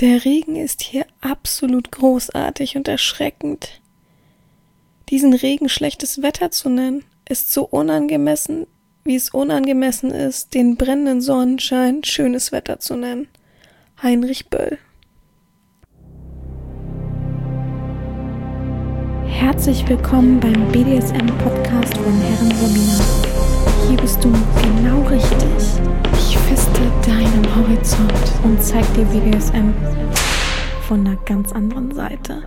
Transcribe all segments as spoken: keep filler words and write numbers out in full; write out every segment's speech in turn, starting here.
Der Regen ist hier absolut großartig und erschreckend. Diesen Regen schlechtes Wetter zu nennen, ist so unangemessen, wie es unangemessen ist, den brennenden Sonnenschein schönes Wetter zu nennen. Heinrich Böll. Herzlich willkommen beim B D S M-Podcast von Herren Romina. Hier bist du genau richtig. Ich feste deinen Horizont und zeig dir B D S M von einer ganz anderen Seite.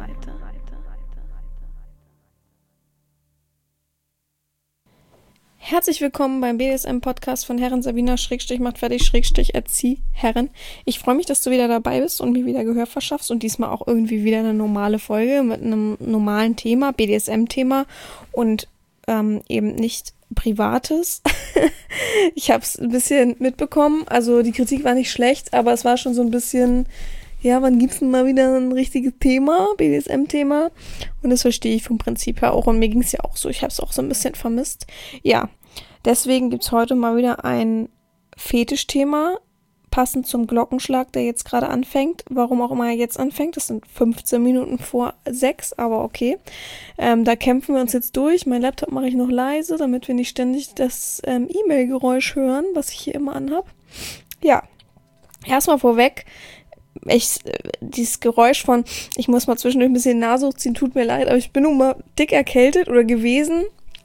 Herzlich willkommen beim B D S M-Podcast von Herren Sabina, Schrägstrich macht fertig, Schrägstrich erzieh Herren. Ich freue mich, dass du wieder dabei bist und mir wieder Gehör verschaffst und diesmal auch irgendwie wieder eine normale Folge mit einem normalen Thema, B D S M-Thema und ähm, eben nicht Privates. Ich habe es ein bisschen mitbekommen, also die Kritik war nicht schlecht, aber es war schon so ein bisschen, ja, wann gibt's denn mal wieder ein richtiges Thema, B D S M-Thema? Und das verstehe ich vom Prinzip her auch und mir ging es ja auch so, ich habe es auch so ein bisschen vermisst. Ja, deswegen gibt's heute mal wieder ein Fetischthema, passend zum Glockenschlag, der jetzt gerade anfängt. Warum auch immer er jetzt anfängt, das sind fünfzehn Minuten vor sechs, aber okay. Ähm, da kämpfen wir uns jetzt durch. Mein Laptop mache ich noch leise, damit wir nicht ständig das ähm, E-Mail-Geräusch hören, was ich hier immer anhab. Ja, erstmal vorweg, ich, dieses Geräusch von, ich muss mal zwischendurch ein bisschen Nase hochziehen, tut mir leid, aber ich bin nun mal dick erkältet oder gewesen.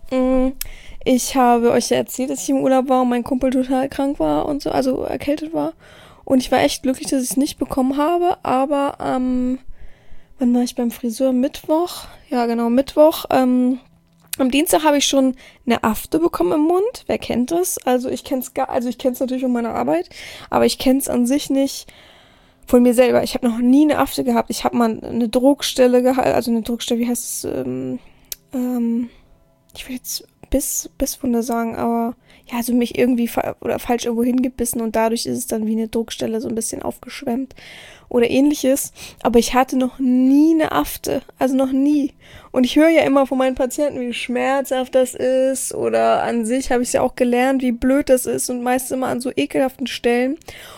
Ich habe euch ja erzählt, dass ich im Urlaub war und mein Kumpel total krank war und so, also erkältet war. Und ich war echt glücklich, dass ich es nicht bekommen habe, aber ähm, wann war ich beim Friseur? Mittwoch? Ja, genau, Mittwoch. Ähm, am Dienstag habe ich schon eine Afte bekommen im Mund. Wer kennt das? Also ich kenne es gar, also ich kenne es natürlich von meiner Arbeit, aber ich kenne es an sich nicht von mir selber. Ich habe noch nie eine Afte gehabt. Ich habe mal eine Druckstelle gehabt, also eine Druckstelle, wie heißt es? Ähm, ähm, ich will jetzt Biss, Bisswunde sagen, aber ja, also mich irgendwie fa- oder falsch irgendwo hingebissen und dadurch ist es dann wie eine Druckstelle so ein bisschen aufgeschwemmt oder ähnliches. Aber ich hatte noch nie eine Afte, also noch nie. Und ich höre ja immer von meinen Patienten, wie schmerzhaft das ist oder an sich habe ich ja auch gelernt, wie blöd das ist und meist immer an so ekelhaften Stellen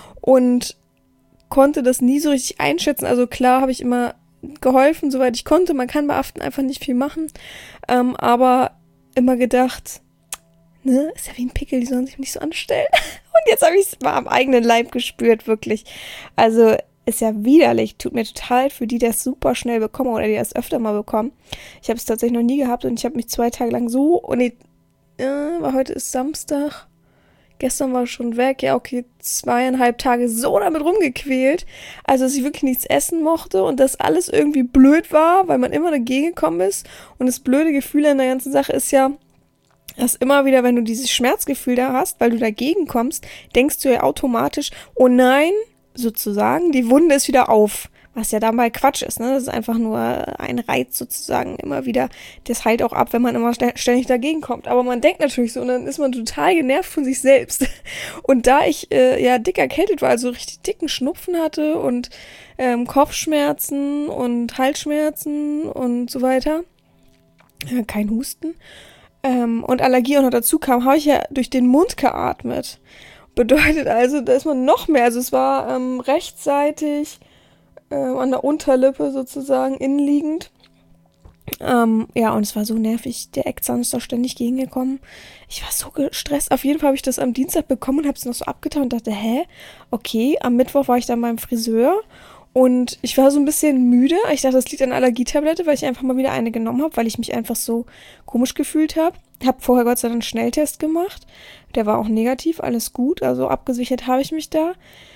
und konnte das nie so richtig einschätzen. Also klar habe ich immer geholfen, soweit ich konnte. Man kann bei Aften einfach nicht viel machen, ähm, aber immer gedacht, ne, ist ja wie ein Pickel, die sollen sich nicht so anstellen. Und jetzt habe ich es mal am eigenen Leib gespürt, wirklich. Also ist ja widerlich, tut mir total für die, die das super schnell bekommen oder die das öfter mal bekommen. Ich habe es tatsächlich noch nie gehabt und ich habe mich zwei Tage lang so, und nee, äh, weil heute ist Samstag, gestern war schon weg, ja okay, zweieinhalb Tage so damit rumgequält, also dass ich wirklich nichts essen mochte und dass alles irgendwie blöd war, weil man immer dagegen gekommen ist und das blöde Gefühl an der ganzen Sache ist ja, dass immer wieder, wenn du dieses Schmerzgefühl da hast, weil du dagegen kommst, denkst du ja automatisch, oh nein, sozusagen, die Wunde ist wieder auf. Was ja dabei Quatsch ist, ne? Das ist einfach nur ein Reiz sozusagen immer wieder. Das heilt auch ab, wenn man immer ständig dagegen kommt. Aber man denkt natürlich so und dann ist man total genervt von sich selbst. Und da ich äh, ja dick erkältet war, also richtig dicken Schnupfen hatte und ähm, Kopfschmerzen und Halsschmerzen und so weiter, äh, kein Husten ähm, und Allergie auch noch dazu kam, habe ich ja durch den Mund geatmet. Bedeutet also, da ist man noch mehr, also es war ähm, rechtsseitig an der Unterlippe sozusagen innenliegend. Ähm, ja, und es war so nervig. Der Eckzahn ist da ständig gegengekommen. Ich war so gestresst. Auf jeden Fall habe ich das am Dienstag bekommen und habe es noch so abgetan und dachte, hä? Okay, am Mittwoch war ich dann beim Friseur und ich war so ein bisschen müde. Ich dachte, das liegt an Allergietablette, weil ich einfach mal wieder eine genommen habe, weil ich mich einfach so komisch gefühlt habe. Habe vorher Gott sei Dank einen Schnelltest gemacht. Der war auch negativ, alles gut. Also abgesichert habe ich mich da.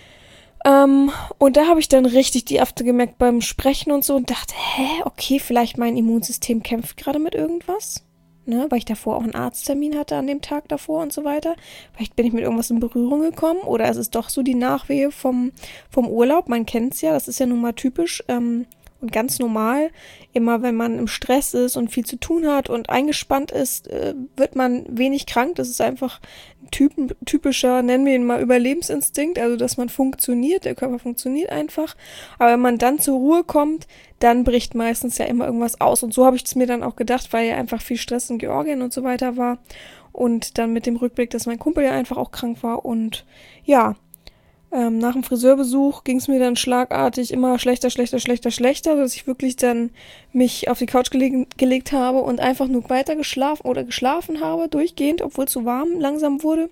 Um, und da habe ich dann richtig die Afte gemerkt beim Sprechen und so und dachte, hä, okay, vielleicht mein Immunsystem kämpft gerade mit irgendwas, ne, weil ich davor auch einen Arzttermin hatte an dem Tag davor und so weiter. Vielleicht bin ich mit irgendwas in Berührung gekommen oder es ist doch so die Nachwehe vom, vom Urlaub, man kennt's ja, das ist ja nun mal typisch ähm, und ganz normal. Immer wenn man im Stress ist und viel zu tun hat und eingespannt ist, äh, wird man wenig krank. Das ist einfach ein typen, typischer, nennen wir ihn mal Überlebensinstinkt, also dass man funktioniert, der Körper funktioniert einfach. Aber wenn man dann zur Ruhe kommt, dann bricht meistens ja immer irgendwas aus. Und so habe ich es mir dann auch gedacht, weil ja einfach viel Stress in Georgien und so weiter war. Und dann mit dem Rückblick, dass mein Kumpel ja einfach auch krank war. Und ja, ähm, nach dem Friseurbesuch ging es mir dann schlagartig immer schlechter, schlechter, schlechter, schlechter, dass ich wirklich dann mich auf die Couch gelegen, gelegt habe und einfach nur weiter geschlafen oder geschlafen habe, durchgehend, obwohl es so warm langsam wurde.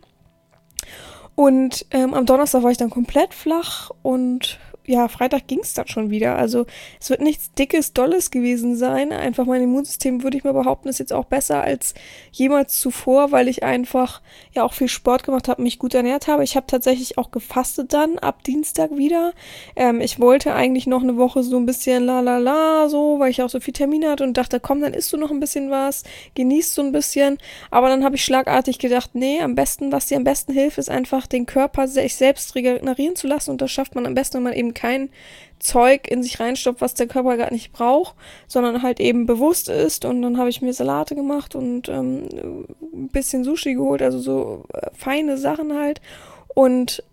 Und ähm, am Donnerstag war ich dann komplett flach und ja, Freitag ging es dann schon wieder. Also es wird nichts Dickes, Dolles gewesen sein. Einfach mein Immunsystem, würde ich mal behaupten, ist jetzt auch besser als jemals zuvor, weil ich einfach ja auch viel Sport gemacht habe, mich gut ernährt habe. Ich habe tatsächlich auch gefastet dann ab Dienstag wieder. Ähm, ich wollte eigentlich noch eine Woche so ein bisschen la la la so, weil ich auch so viel Termine hatte und dachte, komm, dann isst du noch ein bisschen was, genießt so ein bisschen. Aber dann habe ich schlagartig gedacht, nee, am besten, was dir am besten hilft, ist einfach den Körper sich selbst regenerieren zu lassen und das schafft man am besten, wenn man eben kein Zeug in sich reinstopft, was der Körper gar nicht braucht, sondern halt eben bewusst ist. Und dann habe ich mir Salate gemacht und ähm, ein bisschen Sushi geholt, also so äh, feine Sachen halt. Und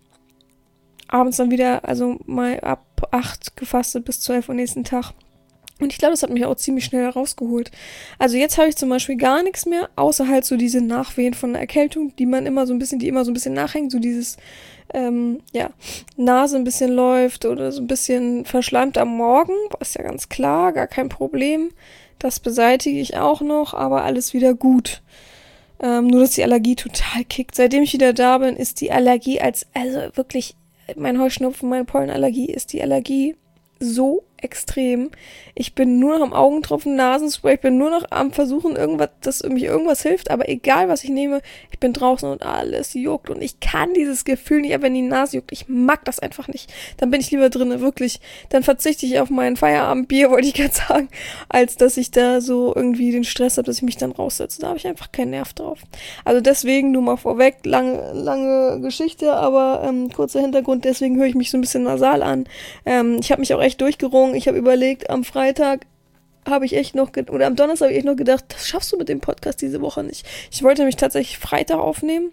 abends dann wieder, also mal ab acht gefastet bis zwölf Uhr nächsten Tag. Und ich glaube, das hat mich auch ziemlich schnell rausgeholt. Also jetzt habe ich zum Beispiel gar nichts mehr, außer halt so diese Nachwehen von der Erkältung, die man immer so ein bisschen, die immer so ein bisschen nachhängt, so dieses, ähm, ja, Nase ein bisschen läuft oder so ein bisschen verschleimt am Morgen, ist ja ganz klar, gar kein Problem. Das beseitige ich auch noch, aber alles wieder gut. Ähm, nur, dass die Allergie total kickt. Seitdem ich wieder da bin, ist die Allergie als, also wirklich, mein Heuschnupfen, meine Pollenallergie, ist die Allergie so extrem. Ich bin nur noch am Augentropfen, Nasenspray, ich bin nur noch am Versuchen, irgendwas, dass irgendwie irgendwas hilft, aber egal, was ich nehme, ich bin draußen und alles juckt und ich kann dieses Gefühl nicht, aber wenn die Nase juckt, ich mag das einfach nicht. Dann bin ich lieber drinne, wirklich. Dann verzichte ich auf mein Feierabendbier, wollte ich gerade sagen, als dass ich da so irgendwie den Stress habe, dass ich mich dann raussetze. Da habe ich einfach keinen Nerv drauf. Also deswegen, nur mal vorweg, lange, lange Geschichte, aber ähm, kurzer Hintergrund, deswegen höre ich mich so ein bisschen nasal an. Ähm, ich habe mich auch echt durchgerungen. Ich habe überlegt, am Freitag habe ich echt noch, ge- oder am Donnerstag habe ich echt noch gedacht, das schaffst du mit dem Podcast diese Woche nicht. Ich wollte mich tatsächlich Freitag aufnehmen.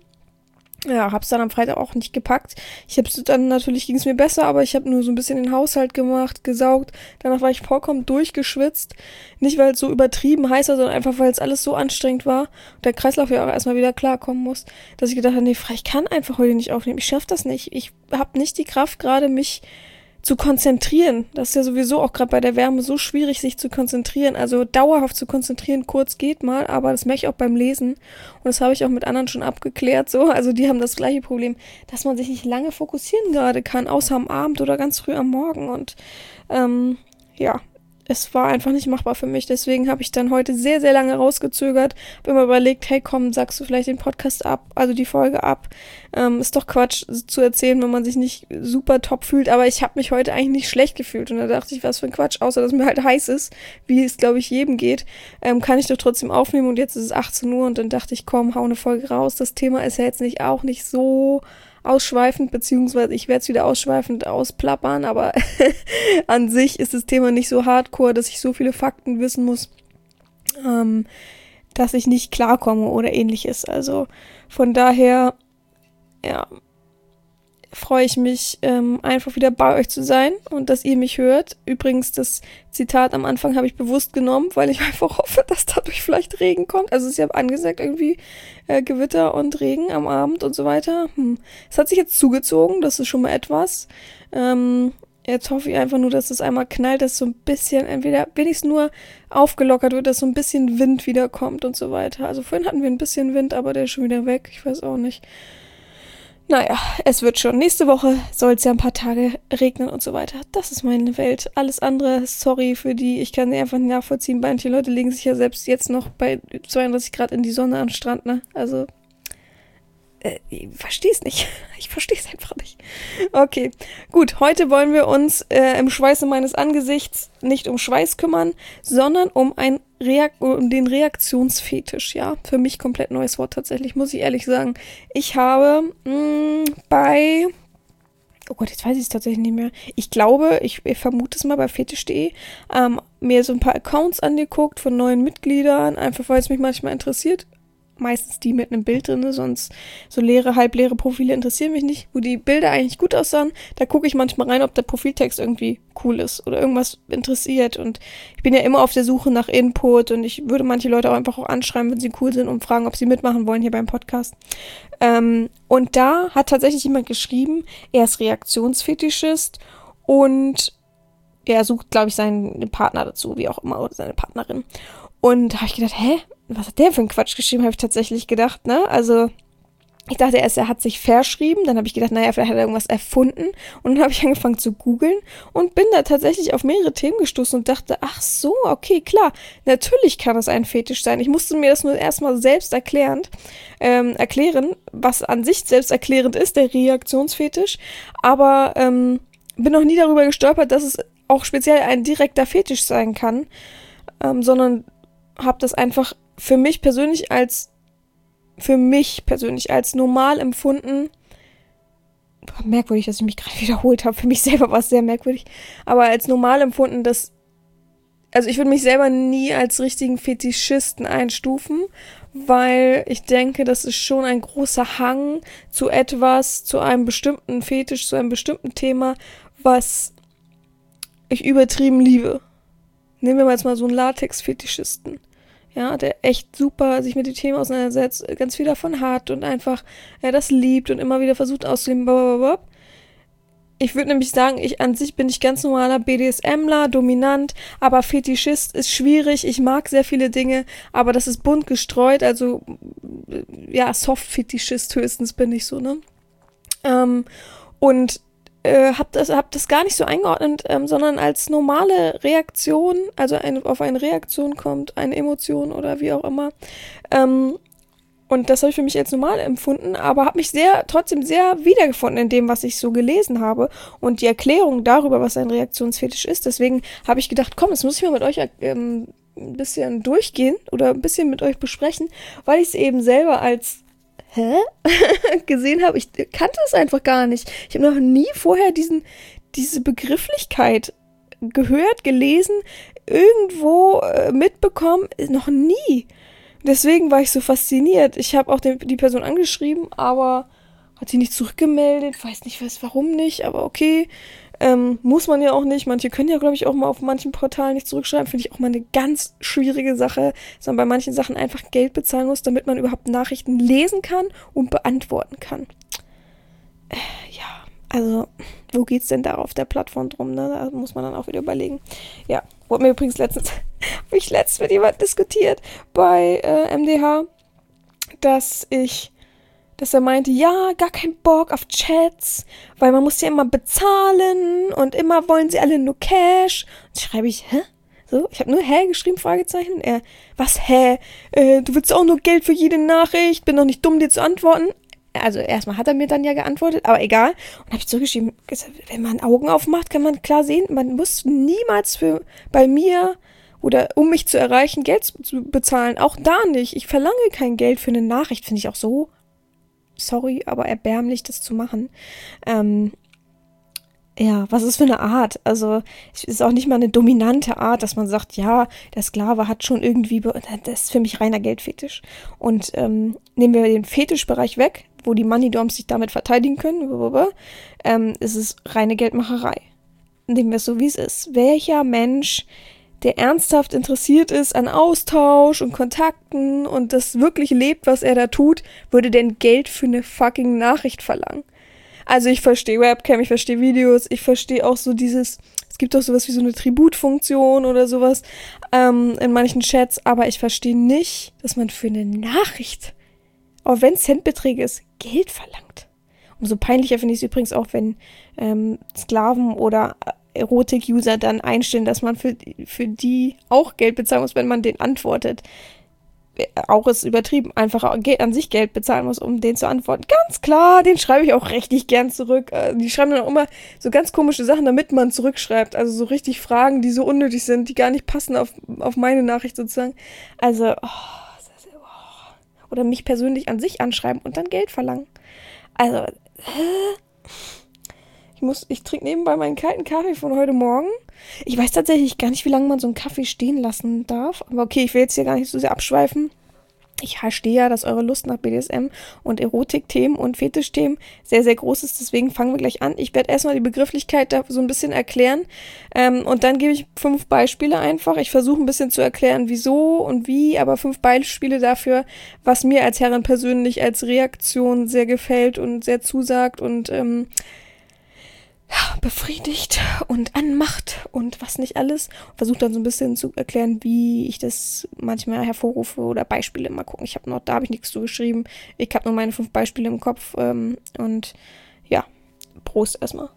Ja, hab's dann am Freitag auch nicht gepackt. Ich hab's dann, natürlich ging es mir besser, aber ich habe nur so ein bisschen den Haushalt gemacht, gesaugt. Danach war ich vollkommen durchgeschwitzt. Nicht, weil es so übertrieben heiß war, sondern einfach, weil es alles so anstrengend war. Und der Kreislauf ja auch erstmal wieder klarkommen muss. Dass ich gedacht habe, nee, ich kann einfach heute nicht aufnehmen. Ich schaff das nicht. Ich habe nicht die Kraft gerade, mich zu konzentrieren. Das ist ja sowieso auch gerade bei der Wärme so schwierig, sich zu konzentrieren. Also dauerhaft zu konzentrieren, kurz geht mal, aber das merke ich auch beim Lesen. Und das habe ich auch mit anderen schon abgeklärt, so. Also die haben das gleiche Problem, dass man sich nicht lange fokussieren gerade kann, außer am Abend oder ganz früh am Morgen. Und ähm, ja, es war einfach nicht machbar für mich. Deswegen habe ich dann heute sehr, sehr lange rausgezögert. Habe immer überlegt, hey komm, sagst du vielleicht den Podcast ab, also die Folge ab. Ähm, ist doch Quatsch zu erzählen, wenn man sich nicht super top fühlt. Aber ich habe mich heute eigentlich nicht schlecht gefühlt. Und da dachte ich, was für ein Quatsch, außer dass mir halt heiß ist, wie es, glaube ich, jedem geht, ähm, kann ich doch trotzdem aufnehmen. Und jetzt ist es achtzehn Uhr und dann dachte ich, komm, hau eine Folge raus. Das Thema ist ja jetzt nicht auch nicht so ausschweifend, beziehungsweise ich werde es wieder ausschweifend ausplappern, aber an sich ist das Thema nicht so hardcore, dass ich so viele Fakten wissen muss, ähm, dass ich nicht klarkomme oder ähnliches. Also von daher, ja, freue ich mich, ähm, einfach wieder bei euch zu sein und dass ihr mich hört. Übrigens, das Zitat am Anfang habe ich bewusst genommen, weil ich einfach hoffe, dass dadurch vielleicht Regen kommt. Also es ist ja angesagt irgendwie äh, Gewitter und Regen am Abend und so weiter. Hm. Es hat sich jetzt zugezogen, das ist schon mal etwas. Ähm, jetzt hoffe ich einfach nur, dass es einmal knallt, dass so ein bisschen, entweder wenigstens nur aufgelockert wird, dass so ein bisschen Wind wieder kommt und so weiter. Also vorhin hatten wir ein bisschen Wind, aber der ist schon wieder weg. Ich weiß auch nicht. Naja, es wird schon. Nächste Woche soll es ja ein paar Tage regnen und so weiter. Das ist meine Welt. Alles andere, sorry für die, ich kann sie einfach nicht nachvollziehen. Manche Leute legen sich ja selbst jetzt noch bei zweiunddreißig Grad in die Sonne am Strand, ne? Also, äh, ich verstehe es nicht. Ich verstehe es einfach nicht. Okay, gut. Heute wollen wir uns äh, im Schweiße meines Angesichts nicht um Schweiß kümmern, sondern um ein Reak- um den Reaktionsfetisch, ja. Für mich komplett neues Wort tatsächlich, muss ich ehrlich sagen. Ich habe mh, bei, oh Gott, jetzt weiß ich es tatsächlich nicht mehr. Ich glaube, ich, ich vermute es mal bei fetisch punkt de, ähm, mir so ein paar Accounts angeguckt von neuen Mitgliedern, einfach weil es mich manchmal interessiert. meistens die mit einem Bild drin, sonst so leere, halbleere Profile interessieren mich nicht. Wo die Bilder eigentlich gut aussahen, da gucke ich manchmal rein, ob der Profiltext irgendwie cool ist oder irgendwas interessiert. Und ich bin ja immer auf der Suche nach Input und ich würde manche Leute auch einfach auch anschreiben, wenn sie cool sind und fragen, ob sie mitmachen wollen hier beim Podcast. Ähm, und da hat tatsächlich jemand geschrieben, er ist Reaktionsfetischist und er sucht, glaube ich, seinen Partner dazu, wie auch immer, oder seine Partnerin. Und da habe ich gedacht, hä, was hat der für einen Quatsch geschrieben, habe ich tatsächlich gedacht, ne? Also ich dachte erst, er hat sich verschrieben, dann habe ich gedacht, naja, vielleicht hat er irgendwas erfunden. Und dann habe ich angefangen zu googeln und bin da tatsächlich auf mehrere Themen gestoßen und dachte, ach so, okay, klar, natürlich kann es ein Fetisch sein. Ich musste mir das nur erstmal selbst erklärend, ähm, erklären, was an sich selbsterklärend ist, der Reaktionsfetisch. Aber ähm, bin noch nie darüber gestolpert, dass es auch speziell ein direkter Fetisch sein kann, ähm, sondern habe das einfach für mich persönlich als für mich persönlich als normal empfunden. Merkwürdig, dass ich mich gerade wiederholt habe. Für mich selber war es sehr merkwürdig. Aber als normal empfunden, dass also ich würde mich selber nie als richtigen Fetischisten einstufen, weil ich denke, das ist schon ein großer Hang zu etwas, zu einem bestimmten Fetisch, zu einem bestimmten Thema, was ich übertrieben liebe. Nehmen wir mal jetzt mal so einen Latex-Fetischisten. Ja, der echt super sich mit dem Thema auseinandersetzt, ganz viel davon hat und einfach ja, das liebt und immer wieder versucht auszuleben. Blablabla. Ich würde nämlich sagen, ich an sich bin ich ganz normaler BDSMler, dominant, aber Fetischist ist schwierig. Ich mag sehr viele Dinge, aber das ist bunt gestreut, also ja, Soft-Fetischist höchstens bin ich so, ne? Ähm, und Äh, hab das, hab das gar nicht so eingeordnet, ähm, sondern als normale Reaktion, also eine, auf eine Reaktion kommt, eine Emotion oder wie auch immer. Ähm, und das habe ich für mich als normal empfunden, aber habe mich sehr, trotzdem sehr wiedergefunden in dem, was ich so gelesen habe und die Erklärung darüber, was ein Reaktionsfetisch ist. Deswegen habe ich gedacht, komm, das muss ich mal mit euch ähm, ein bisschen durchgehen oder ein bisschen mit euch besprechen, weil ich es eben selber als Hä? gesehen habe. Ich kannte es einfach gar nicht. Ich habe noch nie vorher diesen, diese Begrifflichkeit gehört, gelesen, irgendwo äh, mitbekommen. Noch nie. Deswegen war ich so fasziniert. Ich habe auch den, die Person angeschrieben, aber hat sie nicht zurückgemeldet. Weiß nicht, weiß warum nicht, aber okay. Ähm, muss man ja auch nicht. Manche können ja, glaube ich, auch mal auf manchen Portalen nicht zurückschreiben. Finde ich auch mal eine ganz schwierige Sache, dass man bei manchen Sachen einfach Geld bezahlen muss, damit man überhaupt Nachrichten lesen kann und beantworten kann. Äh, ja, also, wo geht's denn da auf der Plattform drum, ne? Da muss man dann auch wieder überlegen. Ja, wurde mir übrigens letztens, habe ich letztens mit jemandem diskutiert bei äh, M D H, dass ich dass er meinte, ja, gar kein Bock auf Chats, weil man muss ja immer bezahlen und immer wollen sie alle nur Cash. Und schreibe ich, hä? So, ich habe nur hä geschrieben, Fragezeichen. Und er, was hä? Äh, du willst auch nur Geld für jede Nachricht, bin doch nicht dumm, dir zu antworten. Also erstmal hat er mir dann ja geantwortet, aber egal. Und habe ich zurückgeschrieben, wenn man Augen aufmacht, kann man klar sehen, man muss niemals für bei mir oder um mich zu erreichen, Geld zu bezahlen. Auch da nicht. Ich verlange kein Geld für eine Nachricht, finde ich auch so sorry, aber erbärmlich, das zu machen. Ähm, ja, was ist für eine Art? Also, es ist auch nicht mal eine dominante Art, dass man sagt, ja, der Sklave hat schon irgendwie, be- das ist für mich reiner Geldfetisch. Und ähm, nehmen wir den Fetischbereich weg, wo die Money-Doms sich damit verteidigen können, ähm, ist es reine Geldmacherei. Nehmen wir es so, wie es ist. Welcher Mensch, der ernsthaft interessiert ist an Austausch und Kontakten und das wirklich lebt, was er da tut, würde denn Geld für eine fucking Nachricht verlangen? Also ich verstehe Webcam, ich verstehe Videos, ich verstehe auch so dieses, es gibt auch sowas wie so eine Tributfunktion oder sowas ähm, in manchen Chats, aber ich verstehe nicht, dass man für eine Nachricht, auch wenn es Centbeträge ist, Geld verlangt. Umso peinlicher finde ich es übrigens auch, wenn ähm, Sklaven oder Erotik-User dann einstellen, dass man für, für die auch Geld bezahlen muss, wenn man den antwortet. Auch ist übertrieben, einfach an sich Geld bezahlen muss, um den zu antworten. Ganz klar, den schreibe ich auch richtig gern zurück. Die schreiben dann auch immer so ganz komische Sachen, damit man zurückschreibt. Also so richtig Fragen, die so unnötig sind, die gar nicht passen auf, auf meine Nachricht sozusagen. Also, oh, oder mich persönlich an sich anschreiben und dann Geld verlangen. Also, hä? Ich muss, ich trinke nebenbei meinen kalten Kaffee von heute Morgen. Ich weiß tatsächlich gar nicht, wie lange man so einen Kaffee stehen lassen darf. Aber okay, ich will jetzt hier gar nicht so sehr abschweifen. ich verstehe ja, dass eure Lust nach B D S M und Erotikthemen und Fetischthemen sehr, sehr groß ist. Deswegen fangen wir gleich an. Ich werde erstmal die Begrifflichkeit da so ein bisschen erklären. Ähm, und dann gebe ich fünf Beispiele einfach. Ich versuche ein bisschen zu erklären, wieso und wie, aber fünf Beispiele dafür, was mir als Herrin persönlich als Reaktion sehr gefällt und sehr zusagt und ähm, befriedigt und anmacht und was nicht alles. Versuche dann so ein bisschen zu erklären, wie ich das manchmal hervorrufe oder Beispiele mal gucken. Ich habe noch, da habe ich nichts zu geschrieben. Ich habe nur meine fünf Beispiele im Kopf ähm, und ja, Prost erstmal.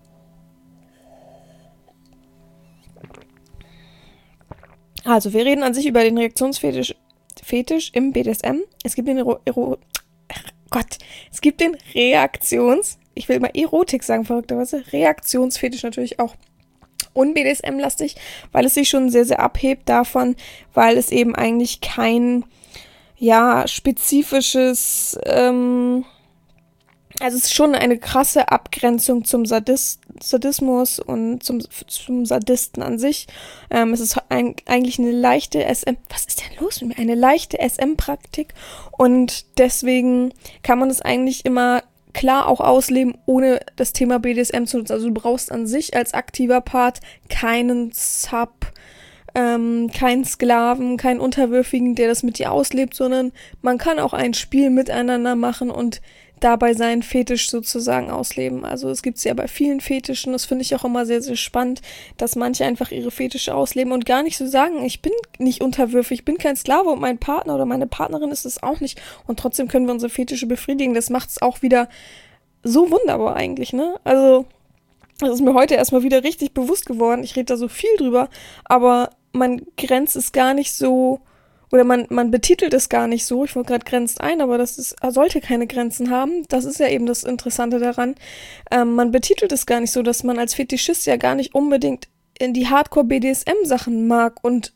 Also, wir reden an sich über den Reaktionsfetisch Fetisch im B D S M. Es gibt den Ero, Ero Gott, es gibt den Reaktions ich will mal Erotik sagen, verrückterweise, Reaktionsfetisch natürlich auch un-B D S M-lastig, weil es sich schon sehr, sehr abhebt davon, weil es eben eigentlich kein, ja, spezifisches, ähm, also es ist schon eine krasse Abgrenzung zum Sadist, Sadismus und zum, zum Sadisten an sich. Ähm, es ist ein, eigentlich eine leichte S M, was ist denn los mit mir? Eine leichte S M-Praktik und deswegen kann man es eigentlich immer klar auch ausleben, ohne das Thema B D S M zu nutzen. Also du brauchst an sich als aktiver Part keinen Sub, ähm, keinen Sklaven, keinen Unterwürfigen, der das mit dir auslebt, sondern man kann auch ein Spiel miteinander machen und dabei seinen Fetisch sozusagen ausleben. Also es gibt es ja bei vielen Fetischen, das finde ich auch immer sehr, sehr spannend, dass manche einfach ihre Fetische ausleben und gar nicht so sagen, ich bin nicht unterwürfig, ich bin kein Sklave und mein Partner oder meine Partnerin ist es auch nicht und trotzdem können wir unsere Fetische befriedigen. Das macht es auch wieder so wunderbar eigentlich, ne? Also das ist mir heute erstmal wieder richtig bewusst geworden. Ich rede da so viel drüber, aber man grenzt es gar nicht so Oder man, man betitelt es gar nicht so, ich wollte gerade grenzt ein, aber das ist, sollte keine Grenzen haben. Das ist ja eben das Interessante daran. Ähm, man betitelt es gar nicht so, dass man als Fetischist ja gar nicht unbedingt in die Hardcore-B D S M-Sachen mag und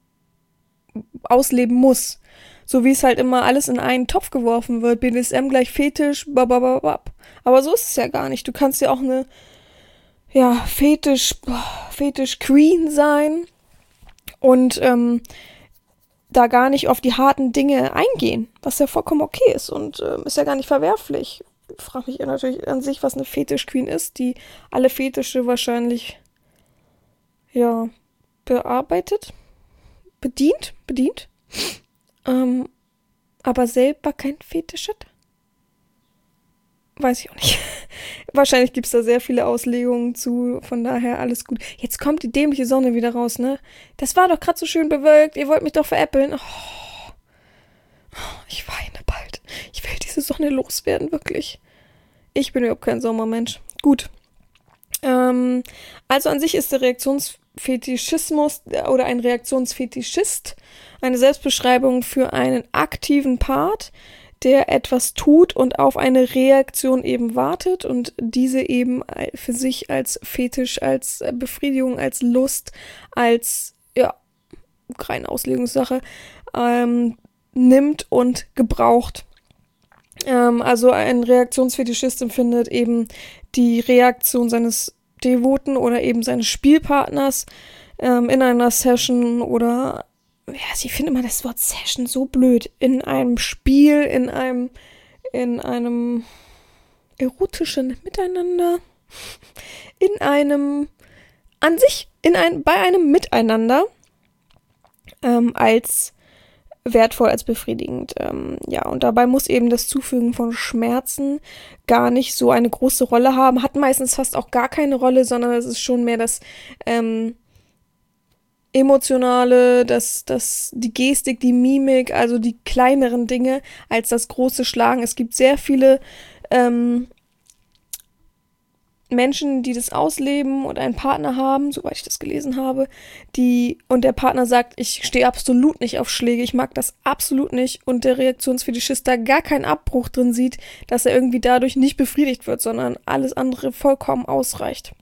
ausleben muss. So wie es halt immer alles in einen Topf geworfen wird. B D S M gleich Fetisch, babababab. Aber so ist es ja gar nicht. Du kannst ja auch eine, ja, Fetisch, Fetisch-Queen sein und, ähm, da gar nicht auf die harten Dinge eingehen, was ja vollkommen okay ist und äh, ist ja gar nicht verwerflich. Ich frage mich natürlich an sich, was eine Fetisch-Queen ist, die alle Fetische wahrscheinlich, ja, bearbeitet, bedient, bedient, ähm, aber selber kein Fetisch hat. Weiß ich auch nicht. Wahrscheinlich gibt es da sehr viele Auslegungen zu, von daher alles gut. Jetzt kommt die dämliche Sonne wieder raus, ne? Das war doch gerade so schön bewölkt, ihr wollt mich doch veräppeln. Oh, ich weine bald. Ich will diese Sonne loswerden, wirklich. Ich bin überhaupt kein Sommermensch. Gut. Ähm, also an sich ist der Reaktionsfetischismus oder ein Reaktionsfetischist eine Selbstbeschreibung für einen aktiven Part, der etwas tut und auf eine Reaktion eben wartet und diese eben für sich als Fetisch, als Befriedigung, als Lust, als, ja, reine Auslegungssache, ähm, nimmt und gebraucht. Ähm, also ein Reaktionsfetischist empfindet eben die Reaktion seines Devoten oder eben seines Spielpartners ähm, in einer Session oder ja, ich finde immer das Wort Session so blöd. In einem Spiel, in einem, in einem erotischen Miteinander, in einem, an sich, in ein, bei einem Miteinander, ähm, als wertvoll, als befriedigend. Ähm, ja, und dabei muss eben das Zufügen von Schmerzen gar nicht so eine große Rolle haben. Hat meistens fast auch gar keine Rolle, sondern es ist schon mehr das, ähm, Emotionale, das, das, die Gestik, die Mimik, also die kleineren Dinge als das große Schlagen. Es gibt sehr viele ähm, Menschen, die das ausleben und einen Partner haben, soweit ich das gelesen habe, die und der Partner sagt, ich stehe absolut nicht auf Schläge, ich mag das absolut nicht und der Reaktionsfetischist da gar keinen Abbruch drin sieht, dass er irgendwie dadurch nicht befriedigt wird, sondern alles andere vollkommen ausreicht.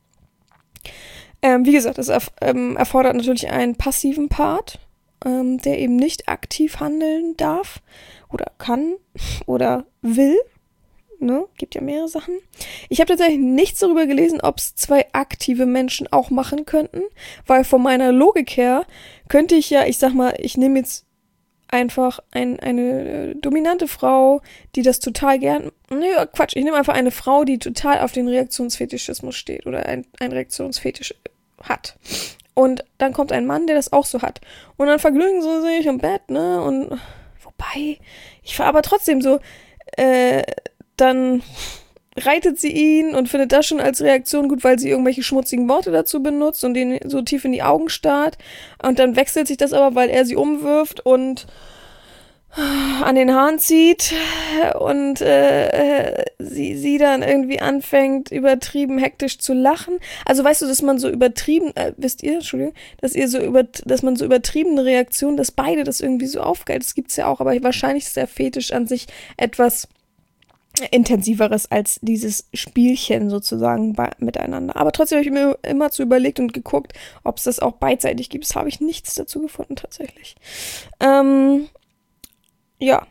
Ähm, wie gesagt, es erf- ähm, erfordert natürlich einen passiven Part, ähm, der eben nicht aktiv handeln darf oder kann oder will. Ne? Gibt ja mehrere Sachen. Ich habe tatsächlich nichts darüber gelesen, ob es zwei aktive Menschen auch machen könnten, weil von meiner Logik her könnte ich ja, ich sag mal, ich nehme jetzt einfach ein, eine äh, dominante Frau, die das total gern, nee, Quatsch, ich nehme einfach eine Frau, die total auf den Reaktionsfetischismus steht oder ein, ein Reaktionsfetisch hat. Und dann kommt ein Mann, der das auch so hat. Und dann vergnügen sie sich im Bett, ne, und wobei, ich war aber trotzdem so, äh, dann reitet sie ihn und findet das schon als Reaktion gut, weil sie irgendwelche schmutzigen Worte dazu benutzt und ihn so tief in die Augen starrt. Und dann wechselt sich das aber, weil er sie umwirft und an den Haaren zieht und äh, sie, sie dann irgendwie anfängt, übertrieben hektisch zu lachen. Also weißt du, dass man so übertrieben, äh, wisst ihr, Entschuldigung, dass ihr so über, dass man so übertriebene Reaktionen, dass beide das irgendwie so aufgeilt, das gibt's ja auch, aber wahrscheinlich ist der Fetisch an sich etwas intensiveres als dieses Spielchen sozusagen bei, miteinander. Aber trotzdem habe ich mir immer zu überlegt und geguckt, ob es das auch beidseitig gibt. Das habe ich nichts dazu gefunden tatsächlich. Ähm, ja.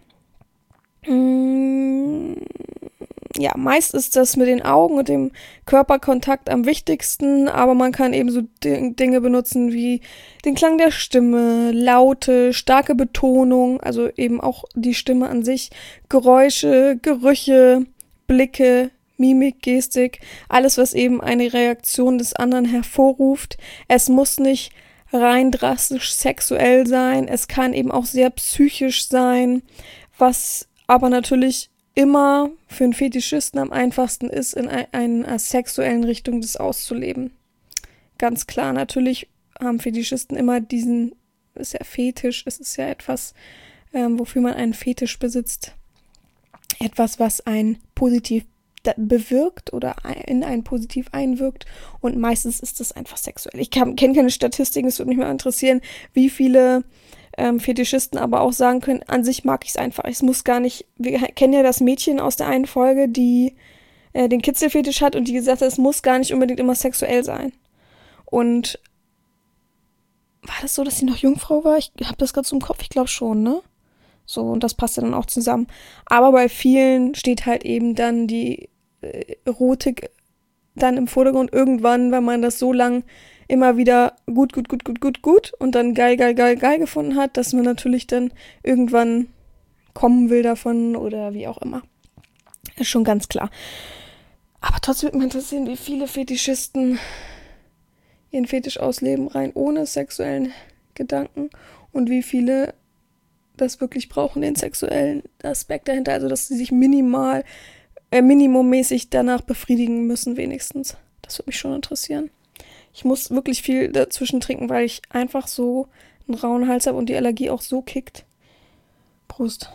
Mm, ja, meist ist das mit den Augen und dem Körperkontakt am wichtigsten, aber man kann eben so D- Dinge benutzen wie den Klang der Stimme, Laute, starke Betonung, also eben auch die Stimme an sich, Geräusche, Gerüche, Blicke, Mimik, Gestik, alles, was eben eine Reaktion des anderen hervorruft. Es muss nicht rein drastisch sexuell sein, es kann eben auch sehr psychisch sein, was aber natürlich immer für einen Fetischisten am einfachsten ist, in einer sexuellen Richtung das auszuleben. Ganz klar, natürlich haben Fetischisten immer diesen, ist ja Fetisch, es ist ja etwas, ähm, wofür man einen Fetisch besitzt. Etwas, was einen positiv bewirkt oder in einen positiv einwirkt und meistens ist das einfach sexuell. Ich kenne keine Statistiken, es würde mich mal interessieren, wie viele ähm, Fetischisten aber auch sagen können, an sich mag ich es einfach. Es muss gar nicht, wir kennen ja das Mädchen aus der einen Folge, die äh, den Kitzelfetisch hat und die gesagt hat, es muss gar nicht unbedingt immer sexuell sein. Und war das so, dass sie noch Jungfrau war? Ich habe das gerade so im Kopf, ich glaube schon, ne? So, und das passt ja dann auch zusammen. Aber bei vielen steht halt eben dann die äh, Erotik dann im Vordergrund irgendwann, wenn man das so lang immer wieder gut, gut, gut, gut, gut, gut und dann geil, geil, geil, geil gefunden hat, dass man natürlich dann irgendwann kommen will davon oder wie auch immer. Ist schon ganz klar. Aber trotzdem würde mich interessieren, wie viele Fetischisten ihren Fetisch ausleben, rein ohne sexuellen Gedanken und wie viele das wirklich brauchen, den sexuellen Aspekt dahinter, also dass sie sich minimal, äh, minimummäßig danach befriedigen müssen wenigstens. Das würde mich schon interessieren. Ich muss wirklich viel dazwischen trinken, weil ich einfach so einen rauen Hals habe und die Allergie auch so kickt. Prost.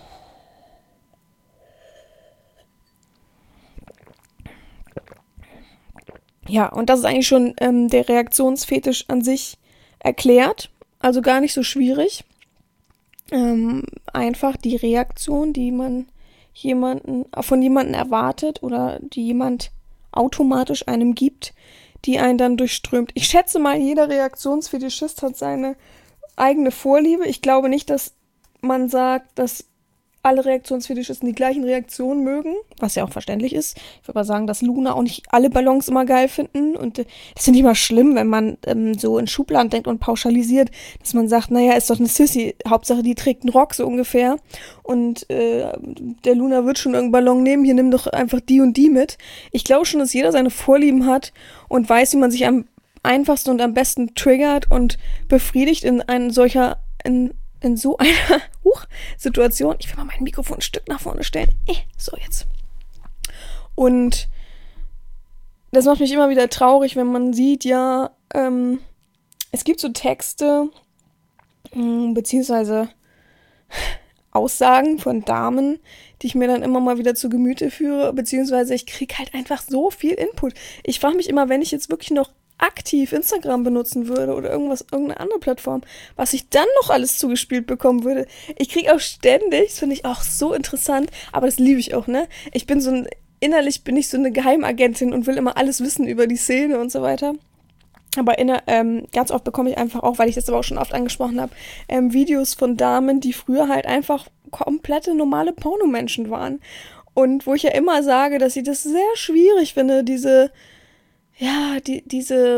Ja, und das ist eigentlich schon ähm, der Reaktionsfetisch an sich erklärt, also gar nicht so schwierig. Ähm, einfach die Reaktion, die man jemanden, von jemandem erwartet oder die jemand automatisch einem gibt, die einen dann durchströmt. Ich schätze mal, jeder Reaktionsfetischist hat seine eigene Vorliebe. Ich glaube nicht, dass man sagt, dass alle Reaktionsfetischisten die gleichen Reaktionen mögen, was ja auch verständlich ist. Ich würde mal sagen, dass Luna auch nicht alle Ballons immer geil finden und äh, das finde ich immer schlimm, wenn man ähm, so in Schubladen denkt und pauschalisiert, dass man sagt, naja, ist doch eine Sissy, Hauptsache die trägt einen Rock so ungefähr und äh, der Luna wird schon irgendeinen Ballon nehmen, hier nimm doch einfach die und die mit. Ich glaube schon, dass jeder seine Vorlieben hat und weiß, wie man sich am einfachsten und am besten triggert und befriedigt in ein solcher, in in so einer Huch, Situation. Ich will mal mein Mikrofon ein Stück nach vorne stellen. Eh, so jetzt. Und das macht mich immer wieder traurig, wenn man sieht, ja, ähm, es gibt so Texte, mh, beziehungsweise Aussagen von Damen, die ich mir dann immer mal wieder zu Gemüte führe, beziehungsweise ich kriege halt einfach so viel Input. Ich frage mich immer, wenn ich jetzt wirklich noch aktiv Instagram benutzen würde oder irgendwas, irgendeine andere Plattform, was ich dann noch alles zugespielt bekommen würde. Ich kriege auch ständig, das finde ich auch so interessant, aber das liebe ich auch, ne? Ich bin so ein, innerlich bin ich so eine Geheimagentin und will immer alles wissen über die Szene und so weiter. Aber inner, ähm, ganz oft bekomme ich einfach auch, weil ich das aber auch schon oft angesprochen habe, ähm, Videos von Damen, die früher halt einfach komplette normale Pornomenschen waren. Und wo ich ja immer sage, dass ich das sehr schwierig finde, diese Ja, die, diese,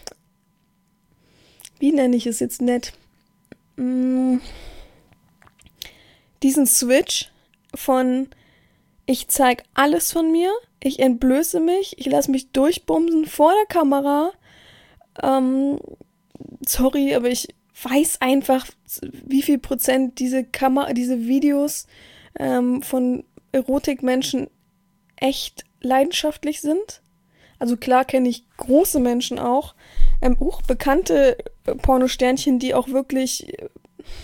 wie nenne ich es jetzt nett? Hm, diesen Switch von ich zeig alles von mir, ich entblöße mich, ich lasse mich durchbumsen vor der Kamera. Ähm, sorry, aber ich weiß einfach, wie viel Prozent diese Kamera, diese Videos ähm, von Erotikmenschen echt leidenschaftlich sind. Also klar kenne ich große Menschen auch, ähm, auch bekannte Pornosternchen, die auch wirklich, äh,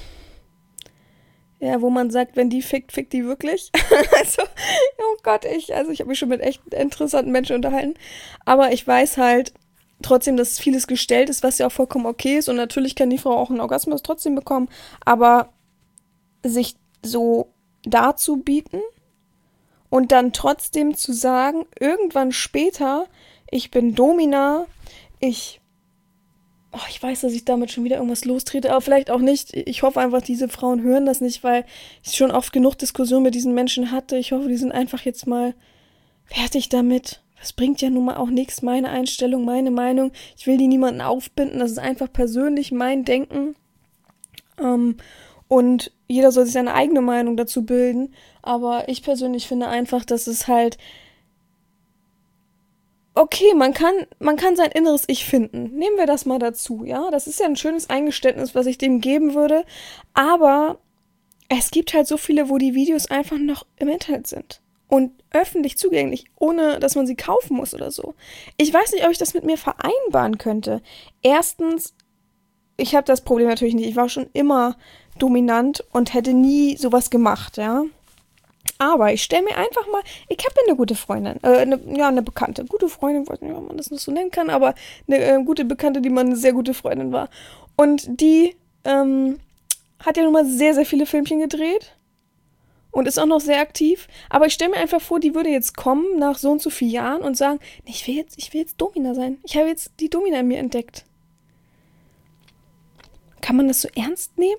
ja, wo man sagt, wenn die fickt, fickt die wirklich. Also, oh Gott, ich, also ich habe mich schon mit echt interessanten Menschen unterhalten, aber ich weiß halt trotzdem, dass vieles gestellt ist, was ja auch vollkommen okay ist und natürlich kann die Frau auch einen Orgasmus trotzdem bekommen, aber sich so darzubieten und dann trotzdem zu sagen, irgendwann später, ich bin Domina, ich, oh, ich weiß, dass ich damit schon wieder irgendwas lostrete, aber vielleicht auch nicht. Ich hoffe einfach, diese Frauen hören das nicht, weil ich schon oft genug Diskussionen mit diesen Menschen hatte. Ich hoffe, die sind einfach jetzt mal fertig damit. Das bringt ja nun mal auch nichts, meine Einstellung, meine Meinung. Ich will die niemanden aufbinden, das ist einfach persönlich mein Denken. Ähm, und jeder soll sich seine eigene Meinung dazu bilden. Aber ich persönlich finde einfach, dass es halt okay, man kann, man kann sein inneres Ich finden. Nehmen wir das mal dazu, ja? Das ist ja ein schönes Eingeständnis, was ich dem geben würde. Aber es gibt halt so viele, wo die Videos einfach noch im Internet sind. Und öffentlich zugänglich, ohne dass man sie kaufen muss oder so. Ich weiß nicht, ob ich das mit mir vereinbaren könnte. Erstens, ich habe das Problem natürlich nicht. Ich war schon immer dominant und hätte nie sowas gemacht, ja. Aber ich stelle mir einfach mal, ich habe eine gute Freundin, äh, eine, ja, eine Bekannte, gute Freundin, weiß nicht, ob man das noch so nennen kann, aber eine äh, gute Bekannte, die mal eine sehr gute Freundin war. Und die ähm, hat ja nun mal sehr, sehr viele Filmchen gedreht und ist auch noch sehr aktiv. Aber ich stelle mir einfach vor, die würde jetzt kommen nach so und so vielen Jahren und sagen, nee, ich will jetzt, ich will jetzt Domina sein. Ich habe jetzt die Domina in mir entdeckt. Kann man das so ernst nehmen?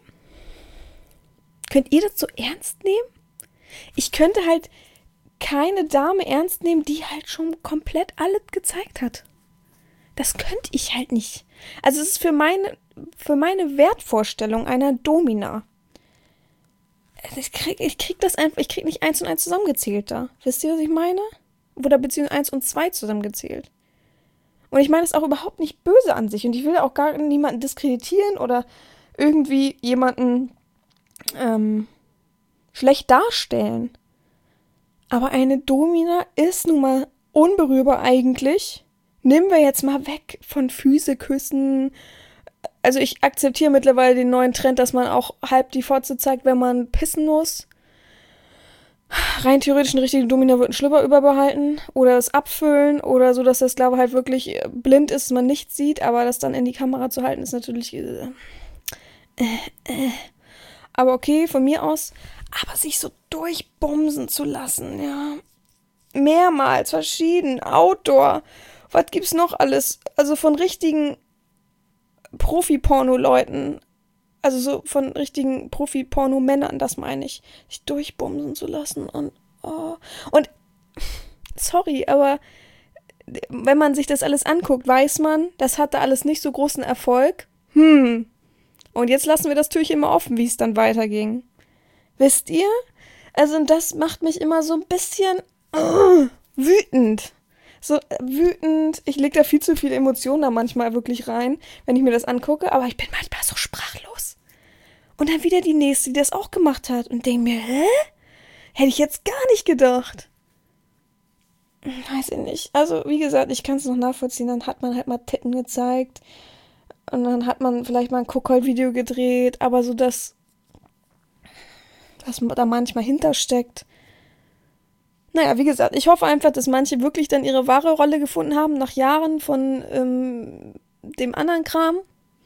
Könnt ihr das so ernst nehmen? Ich könnte halt keine Dame ernst nehmen, die halt schon komplett alles gezeigt hat. Das könnte ich halt nicht. Also es ist für meine, für meine Wertvorstellung einer Domina. Ich krieg, ich krieg das einfach, ich krieg nicht eins und eins zusammengezählt da. Wisst ihr, was ich meine? Oder beziehungsweise eins und zwei zusammengezählt. Und ich meine das auch überhaupt nicht böse an sich. Und ich will auch gar niemanden diskreditieren oder irgendwie jemanden ähm, schlecht darstellen. Aber eine Domina ist nun mal unberührbar eigentlich. Nehmen wir jetzt mal weg von Füße küssen. Also ich akzeptiere mittlerweile den neuen Trend, dass man auch halb die Fotze zeigt, wenn man pissen muss. Rein theoretisch eine richtige Domina wird einen Schlüpper überbehalten oder es abfüllen oder so, dass der Sklave halt wirklich blind ist, man nichts sieht, aber das dann in die Kamera zu halten, ist natürlich äh, äh. Aber okay, von mir aus. Aber sich so durchbumsen zu lassen, ja. Mehrmals, verschieden, Outdoor. Was gibt's noch alles? Also von richtigen Profi-Porno-Leuten. Also so von richtigen Profi-Porno-Männern, das meine ich. Sich durchbumsen zu lassen und, oh. Und, sorry, aber wenn man sich das alles anguckt, weiß man, das hatte alles nicht so großen Erfolg. Hm. Und jetzt lassen wir das Türchen mal offen, wie es dann weiterging. Wisst ihr? Also das macht mich immer so ein bisschen uh, wütend. So äh, wütend. Ich lege da viel zu viele Emotionen da manchmal wirklich rein, wenn ich mir das angucke. Aber ich bin manchmal so sprachlos. Und dann wieder die Nächste, die das auch gemacht hat. Und denke mir, hä? Hätte ich jetzt gar nicht gedacht. Weiß ich nicht. Also wie gesagt, ich kann es noch nachvollziehen. Dann hat man halt mal Titten gezeigt. Und dann hat man vielleicht mal ein Kuckold-Video gedreht. Aber so das... was da manchmal hintersteckt. Naja, wie gesagt, ich hoffe einfach, dass manche wirklich dann ihre wahre Rolle gefunden haben, nach Jahren von ähm, dem anderen Kram.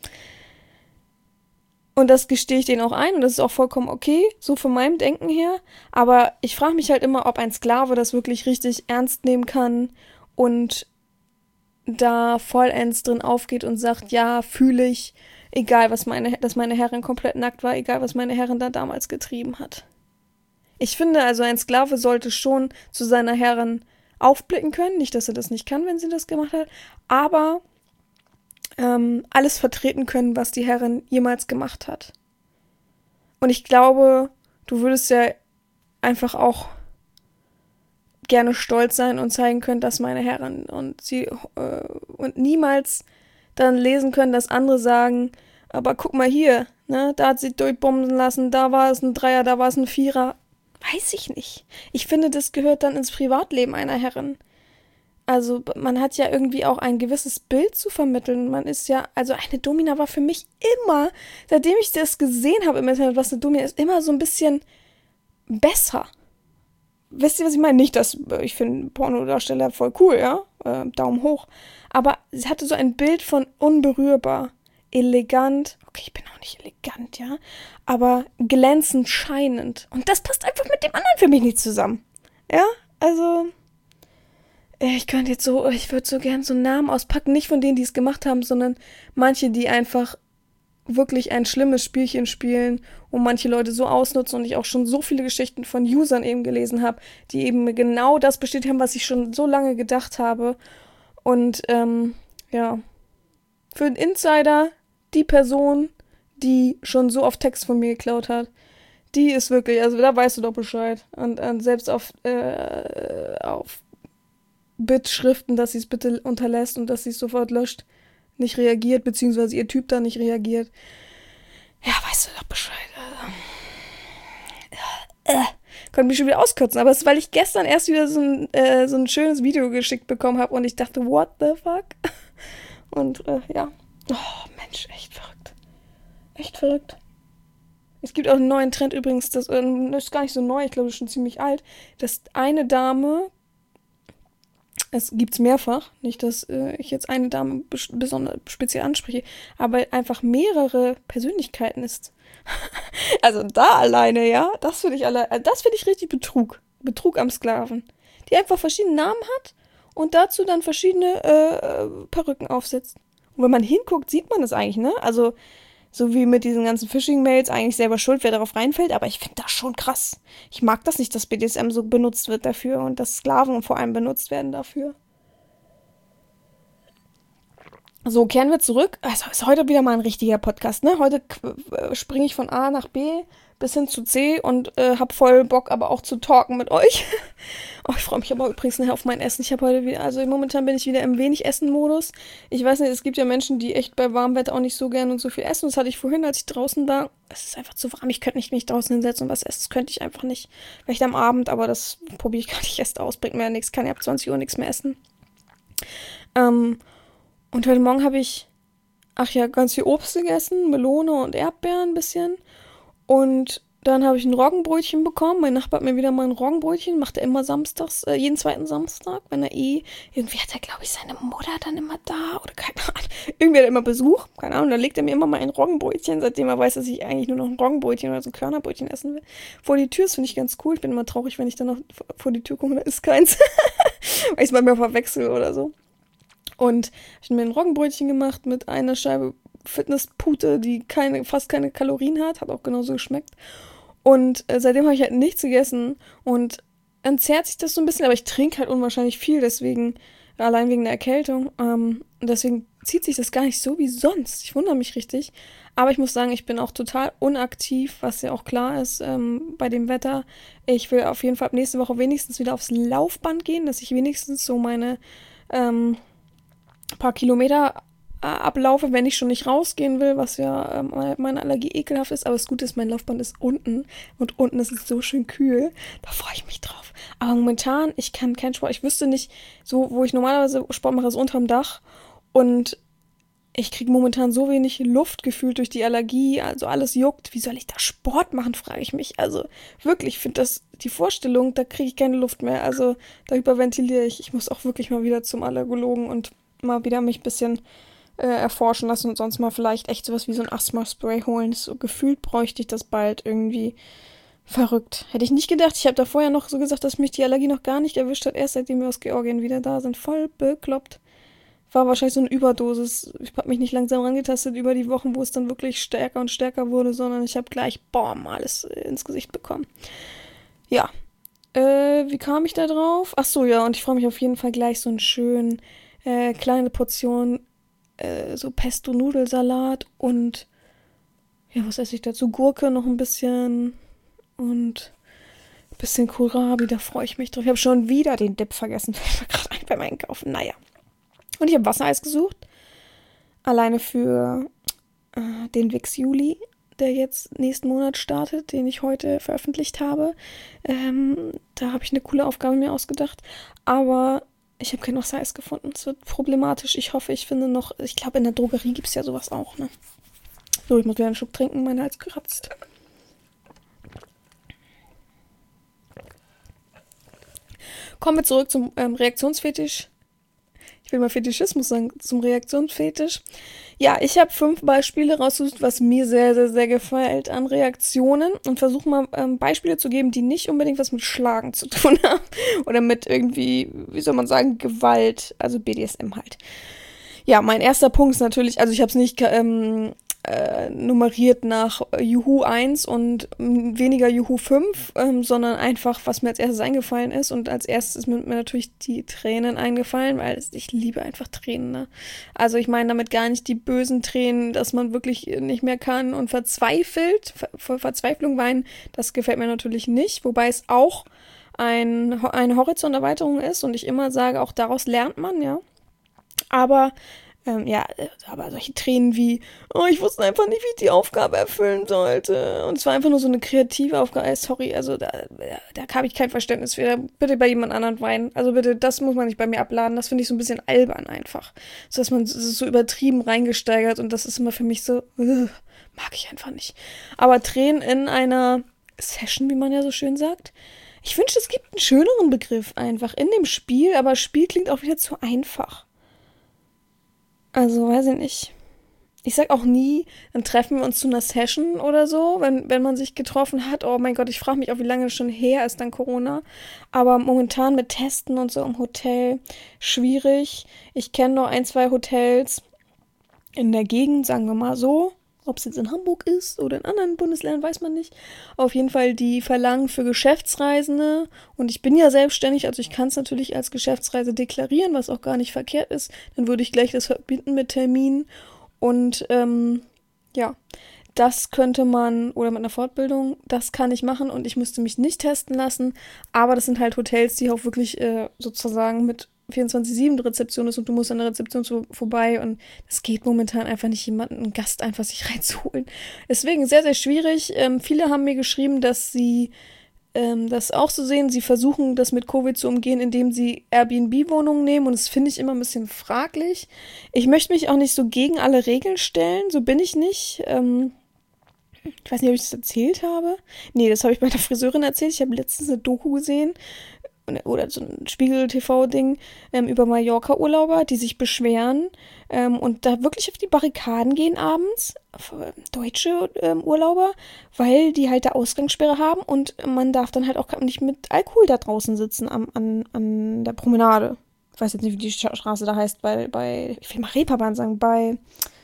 Und das gestehe ich denen auch ein und das ist auch vollkommen okay, so von meinem Denken her. Aber ich frage mich halt immer, ob ein Sklave das wirklich richtig ernst nehmen kann und da vollends drin aufgeht und sagt, ja, fühle ich, egal, was meine, dass meine Herrin komplett nackt war, egal, was meine Herrin da damals getrieben hat. Ich finde, also ein Sklave sollte schon zu seiner Herrin aufblicken können. Nicht, dass er das nicht kann, wenn sie das gemacht hat, aber ähm, alles vertreten können, was die Herrin jemals gemacht hat. Und ich glaube, du würdest ja einfach auch gerne stolz sein und zeigen können, dass meine Herren und sie äh, und niemals dann lesen können, dass andere sagen, aber guck mal hier, ne, da hat sie durchbomben lassen, da war es ein Dreier, da war es ein Vierer. Weiß ich nicht. Ich finde, das gehört dann ins Privatleben einer Herrin. Also man hat ja irgendwie auch ein gewisses Bild zu vermitteln. Man ist ja, also eine Domina war für mich immer, seitdem ich das gesehen habe im Internet, was eine Domina ist, immer so ein bisschen besser. Wisst ihr, was ich meine? Nicht, dass ich finde Pornodarsteller voll cool, ja? Äh, Daumen hoch. Aber sie hatte so ein Bild von unberührbar, elegant. Okay, ich bin auch nicht elegant, ja? Aber glänzend, scheinend. Und das passt einfach mit dem anderen für mich nicht zusammen. Ja? Also, ich könnte jetzt so, ich würde so gern so Namen auspacken. Nicht von denen, die es gemacht haben, sondern manche, die einfach wirklich ein schlimmes Spielchen spielen und manche Leute so ausnutzen und ich auch schon so viele Geschichten von Usern eben gelesen habe, die eben genau das bestätigt haben, was ich schon so lange gedacht habe. Und ähm, ja, für den Insider, die Person, die schon so oft Text von mir geklaut hat, die ist wirklich, also da weißt du doch Bescheid. Und, und selbst auf, äh, auf Bittschriften, dass sie es bitte unterlässt und dass sie es sofort löscht, nicht reagiert, beziehungsweise ihr Typ da nicht reagiert. Ja, weißt du doch Bescheid. Also. Äh, konnte mich schon wieder auskotzen, aber es ist, weil ich gestern erst wieder so ein, äh, so ein schönes Video geschickt bekommen habe und ich dachte, what the fuck? Und äh, ja. Oh, Mensch, echt verrückt. Echt verrückt. Es gibt auch einen neuen Trend übrigens, das, äh, das ist gar nicht so neu, ich glaube, das ist schon ziemlich alt, dass eine Dame, es gibt's mehrfach, nicht, dass äh, ich jetzt eine Dame bes- besonders speziell anspreche, aber einfach mehrere Persönlichkeiten ist. Also da alleine, ja, das finde ich alle, das finde ich richtig Betrug. Betrug am Sklaven. Die einfach verschiedene Namen hat und dazu dann verschiedene äh, Perücken aufsetzt. Und wenn man hinguckt, sieht man das eigentlich, ne? Also so wie mit diesen ganzen Phishing-Mails, eigentlich selber schuld, wer darauf reinfällt, aber ich finde das schon krass. Ich mag das nicht, dass B D S M so benutzt wird dafür und dass Sklaven vor allem benutzt werden dafür. So, kehren wir zurück. Also ist heute wieder mal ein richtiger Podcast, ne? Heute äh, springe ich von A nach B bis hin zu C und äh, hab voll Bock, aber auch zu talken mit euch. Oh, ich freue mich aber übrigens nachher auf mein Essen. Ich habe heute wieder, also momentan bin ich wieder im Wenig-Essen-Modus. Ich weiß nicht, es gibt ja Menschen, die echt bei warmem Wetter auch nicht so gerne und so viel essen. Das hatte ich vorhin, als ich draußen war. Es ist einfach zu warm. Ich könnte nicht mich draußen hinsetzen und was essen. Das könnte ich einfach nicht. Vielleicht am Abend, aber das probiere ich gar nicht erst aus. Bringt mir ja nichts. Kann ja ab zwanzig Uhr nichts mehr essen. Ähm, und heute Morgen habe ich, ach ja, ganz viel Obst gegessen. Melone und Erdbeeren ein bisschen. Und dann habe ich ein Roggenbrötchen bekommen. Mein Nachbar hat mir wieder mal ein Roggenbrötchen. Macht er immer samstags, äh, jeden zweiten Samstag, wenn er eh, irgendwie hat er, glaube ich, seine Mutter dann immer da oder keine Ahnung. Irgendwie hat er immer Besuch, keine Ahnung. Dann legt er mir immer mal ein Roggenbrötchen, seitdem er weiß, dass ich eigentlich nur noch ein Roggenbrötchen oder so ein Körnerbrötchen essen will. Vor die Tür, das finde ich ganz cool. Ich bin immer traurig, wenn ich dann noch vor die Tür komme, da ist keins. Weil ich es manchmal verwechsel oder so. Und ich habe mir ein Roggenbrötchen gemacht mit einer Scheibe Fitnesspute, die keine, fast keine Kalorien hat. Hat auch genauso geschmeckt. Und äh, seitdem habe ich halt nichts gegessen und entzerrt sich das so ein bisschen, aber ich trinke halt unwahrscheinlich viel, deswegen, allein wegen der Erkältung. Ähm, deswegen zieht sich das gar nicht so wie sonst. Ich wundere mich richtig. Aber ich muss sagen, ich bin auch total unaktiv, was ja auch klar ist ähm, bei dem Wetter. Ich will auf jeden Fall ab nächste Woche wenigstens wieder aufs Laufband gehen, dass ich wenigstens so meine ähm, paar Kilometer ablaufe, wenn ich schon nicht rausgehen will, was ja ähm, meine Allergie ekelhaft ist. Aber das Gute ist, mein Laufband ist unten und unten ist es so schön kühl. Da freue ich mich drauf. Aber momentan, ich kann keinen Sport. Ich wüsste nicht, so wo ich normalerweise Sport mache, ist unterm Dach und ich kriege momentan so wenig Luft gefühlt durch die Allergie, also alles juckt. Wie soll ich da Sport machen, frage ich mich. Also wirklich, ich finde das, die Vorstellung, da kriege ich keine Luft mehr. Also da hyperventiliere ich. Ich muss auch wirklich mal wieder zum Allergologen und mal wieder mich ein bisschen äh, erforschen lassen und sonst mal vielleicht echt sowas wie so ein Asthma-Spray holen. So gefühlt bräuchte ich das bald irgendwie. Verrückt. Hätte ich nicht gedacht. Ich habe da vorher noch so gesagt, dass mich die Allergie noch gar nicht erwischt hat, erst seitdem wir aus Georgien wieder da sind. Voll bekloppt. War wahrscheinlich so eine Überdosis. Ich habe mich nicht langsam rangetastet über die Wochen, wo es dann wirklich stärker und stärker wurde, sondern ich habe gleich, boom, alles ins Gesicht bekommen. Ja. Äh, wie kam ich da drauf? Ach so, ja, und ich freue mich auf jeden Fall gleich so einen schönen, äh, kleine Portion äh, so Pesto-Nudelsalat und ja, was esse ich dazu? Gurke, noch ein bisschen und ein bisschen Kohlrabi, da freue ich mich drauf. Ich habe schon wieder den Dip vergessen, fällt mir gerade ein beim Einkaufen. Naja. Und ich habe Wassereis gesucht, alleine für äh, den Wix Juli, der jetzt nächsten Monat startet, den ich heute veröffentlicht habe. Ähm, da habe ich eine coole Aufgabe mir ausgedacht, aber ich habe kein Wassereis gefunden. Es wird problematisch. Ich hoffe, ich finde noch, ich glaube, in der Drogerie gibt es ja sowas auch, ne? So, ich muss wieder einen Schluck trinken, mein Hals kratzt. Kommen wir zurück zum ähm, Reaktionsfetisch. Ich will mal Fetischismus sagen, zum Reaktionsfetisch. Ja, ich habe fünf Beispiele rausgesucht, was mir sehr, sehr, sehr gefällt an Reaktionen und versuche mal ähm, Beispiele zu geben, die nicht unbedingt was mit Schlagen zu tun haben oder mit irgendwie, wie soll man sagen, Gewalt, also B D S M halt. Ja, mein erster Punkt ist natürlich, also ich habe es nicht ähm, äh, nummeriert nach Juhu eins und ähm, weniger Juhu fünf, ähm, sondern einfach, was mir als erstes eingefallen ist. Und als erstes ist mir, mir natürlich die Tränen eingefallen, weil ich liebe einfach Tränen. Ne? Also ich meine damit gar nicht die bösen Tränen, dass man wirklich nicht mehr kann und verzweifelt, vor Verzweiflung weinen, das gefällt mir natürlich nicht. Wobei es auch ein, eine Horizonterweiterung ist und ich immer sage, auch daraus lernt man, ja. Aber Ähm, ja, aber solche Tränen wie, oh, ich wusste einfach nicht, wie ich die Aufgabe erfüllen sollte. Und es war einfach nur so eine kreative Aufgabe. Sorry, also da, da habe ich kein Verständnis für. Bitte bei jemand anderem weinen. Also bitte, das muss man nicht bei mir abladen. Das finde ich so ein bisschen albern einfach. So, dass man es so übertrieben reingesteigert und das ist immer für mich so, uh, mag ich einfach nicht. Aber Tränen in einer Session, wie man ja so schön sagt. Ich wünschte, es gibt einen schöneren Begriff einfach in dem Spiel, aber Spiel klingt auch wieder zu einfach. Also, weiß ich nicht. Ich sag auch nie, dann treffen wir uns zu einer Session oder so, wenn, wenn man sich getroffen hat. Oh mein Gott, ich frage mich auch, wie lange das schon her ist, dann Corona. Aber momentan mit Testen und so im Hotel, schwierig. Ich kenne noch ein, zwei Hotels in der Gegend, sagen wir mal so. Ob es jetzt in Hamburg ist oder in anderen Bundesländern, weiß man nicht. Auf jeden Fall, die verlangen für Geschäftsreisende. Und ich bin ja selbstständig, also ich kann es natürlich als Geschäftsreise deklarieren, was auch gar nicht verkehrt ist. Dann würde ich gleich das verbinden mit Termin. Und ähm, ja, das könnte man, oder mit einer Fortbildung, das kann ich machen und ich müsste mich nicht testen lassen. Aber das sind halt Hotels, die auch wirklich äh, sozusagen mit vierundzwanzig sieben Rezeption ist und du musst an der Rezeption zu, vorbei und es geht momentan einfach nicht, jemanden, einen Gast einfach sich reinzuholen. Deswegen sehr, sehr schwierig. Ähm, viele haben mir geschrieben, dass sie ähm, das auch so sehen. Sie versuchen, das mit Covid zu umgehen, indem sie Airbnb-Wohnungen nehmen und das finde ich immer ein bisschen fraglich. Ich möchte mich auch nicht so gegen alle Regeln stellen, so bin ich nicht. Ähm, ich weiß nicht, ob ich das erzählt habe. Nee, das habe ich bei der Friseurin erzählt. Ich habe letztens eine Doku gesehen, oder so ein Spiegel-T V-Ding ähm, über Mallorca-Urlauber, die sich beschweren ähm, und da wirklich auf die Barrikaden gehen abends, äh, deutsche ähm, Urlauber, weil die halt da Ausgangssperre haben und man darf dann halt auch nicht mit Alkohol da draußen sitzen am, an, an der Promenade. Ich weiß jetzt nicht, wie die Straße da heißt, bei, bei ich will mal Reeperbahn sagen, bei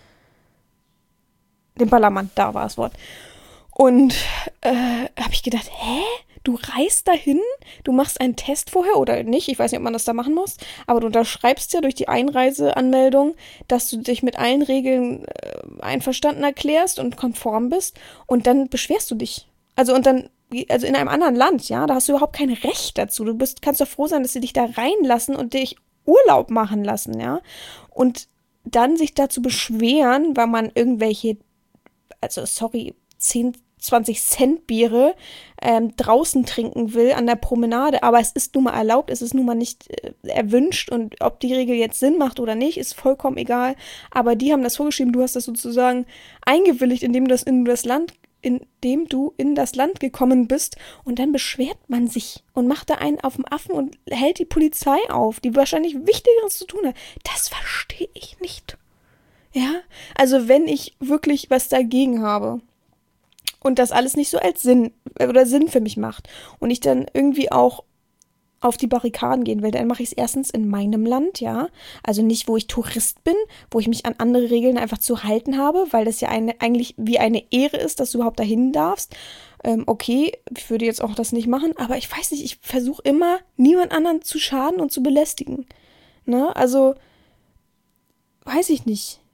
dem Ballermann, da war das Wort. Und äh, habe ich gedacht, hä? Du reist dahin, du machst einen Test vorher oder nicht, ich weiß nicht, ob man das da machen muss, aber du unterschreibst ja durch die Einreiseanmeldung, dass du dich mit allen Regeln äh, einverstanden erklärst und konform bist und dann beschwerst du dich. Also und dann, also in einem anderen Land, ja, da hast du überhaupt kein Recht dazu. Du bist, kannst doch froh sein, dass sie dich da reinlassen und dich Urlaub machen lassen, ja. Und dann sich dazu beschweren, weil man irgendwelche, also sorry, zehn zwanzig Cent Biere ähm, draußen trinken will an der Promenade, aber es ist nun mal erlaubt, es ist nun mal nicht äh, erwünscht und ob die Regel jetzt Sinn macht oder nicht, ist vollkommen egal, aber die haben das vorgeschrieben, du hast das sozusagen eingewilligt, indem du das in das Land, indem du in das Land gekommen bist und dann beschwert man sich und macht da einen auf dem Affen und hält die Polizei auf, die wahrscheinlich Wichtigeres zu tun hat. Das verstehe ich nicht. Ja, also wenn ich wirklich was dagegen habe, und das alles nicht so als Sinn oder Sinn für mich macht. Und ich dann irgendwie auch auf die Barrikaden gehen will, dann mache ich es erstens in meinem Land, ja. Also nicht, wo ich Tourist bin, wo ich mich an andere Regeln einfach zu halten habe, weil das ja eine, eigentlich wie eine Ehre ist, dass du überhaupt dahin darfst. Ähm, okay, ich würde jetzt auch das nicht machen, aber ich weiß nicht, ich versuche immer, niemand anderen zu schaden und zu belästigen. Ne? Also, weiß ich nicht.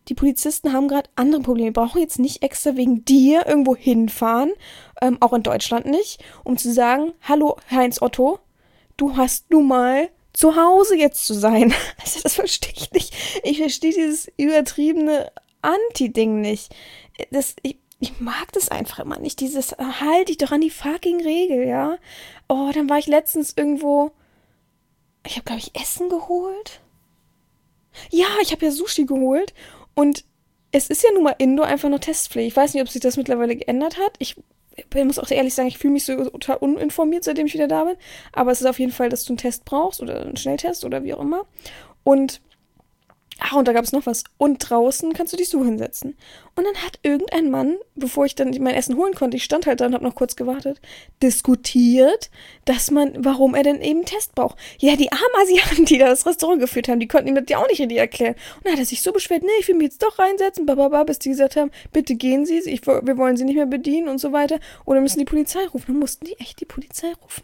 die Polizisten haben gerade andere Probleme. Die brauchen jetzt nicht extra wegen dir irgendwo hinfahren, ähm, auch in Deutschland nicht, um zu sagen, hallo Heinz Otto, du hast nun mal zu Hause jetzt zu sein. Also das verstehe ich nicht. Ich verstehe dieses übertriebene Anti-Ding nicht. Das, ich, ich mag das einfach immer nicht. Dieses, halt dich doch an die fucking Regel, ja. Oh, dann war ich letztens irgendwo, ich habe, glaube ich, Essen geholt. Ja, ich habe ja Sushi geholt und es ist ja nun mal Indo einfach noch Testpflicht. Ich weiß nicht, ob sich das mittlerweile geändert hat. Ich Ich muss auch ehrlich sagen, ich fühle mich so total uninformiert, seitdem ich wieder da bin. Aber es ist auf jeden Fall, dass du einen Test brauchst oder einen Schnelltest oder wie auch immer. Und, ah, und da gab es noch was. Und draußen kannst du dich so hinsetzen. Und dann hat irgendein Mann, bevor ich dann mein Essen holen konnte, ich stand halt da und habe noch kurz gewartet, diskutiert, dass man, warum er denn eben einen Test braucht. Ja, die armen Asiaten, die da das Restaurant geführt haben, die konnten ihm das ja auch nicht richtig erklären. Und dann hat er sich so beschwert, nee, ich will mich jetzt doch reinsetzen, bababa, bis die gesagt haben, bitte gehen Sie, ich, wir wollen Sie nicht mehr bedienen und so weiter. Oder müssen die Polizei rufen. Dann mussten die echt die Polizei rufen.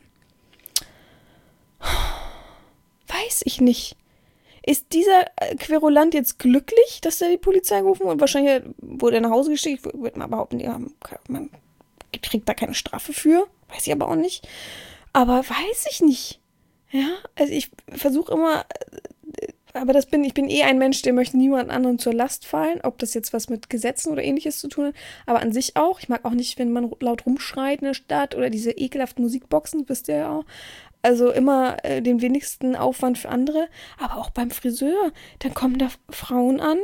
Weiß ich nicht. Ist dieser Querulant jetzt glücklich, dass er die Polizei gerufen hat? Und wahrscheinlich wurde er nach Hause geschickt. Ich würde mal behaupten, ja, man kriegt da keine Strafe für. Weiß ich aber auch nicht. Aber weiß ich nicht. Ja, also ich versuche immer, aber das bin, ich bin eh ein Mensch, der möchte niemand anderen zur Last fallen, ob das jetzt was mit Gesetzen oder Ähnliches zu tun hat, aber an sich auch. Ich mag auch nicht, wenn man laut rumschreit in der Stadt oder diese ekelhaften Musikboxen, wisst ihr ja auch. Also immer äh, den wenigsten Aufwand für andere. Aber auch beim Friseur. Dann kommen da Frauen an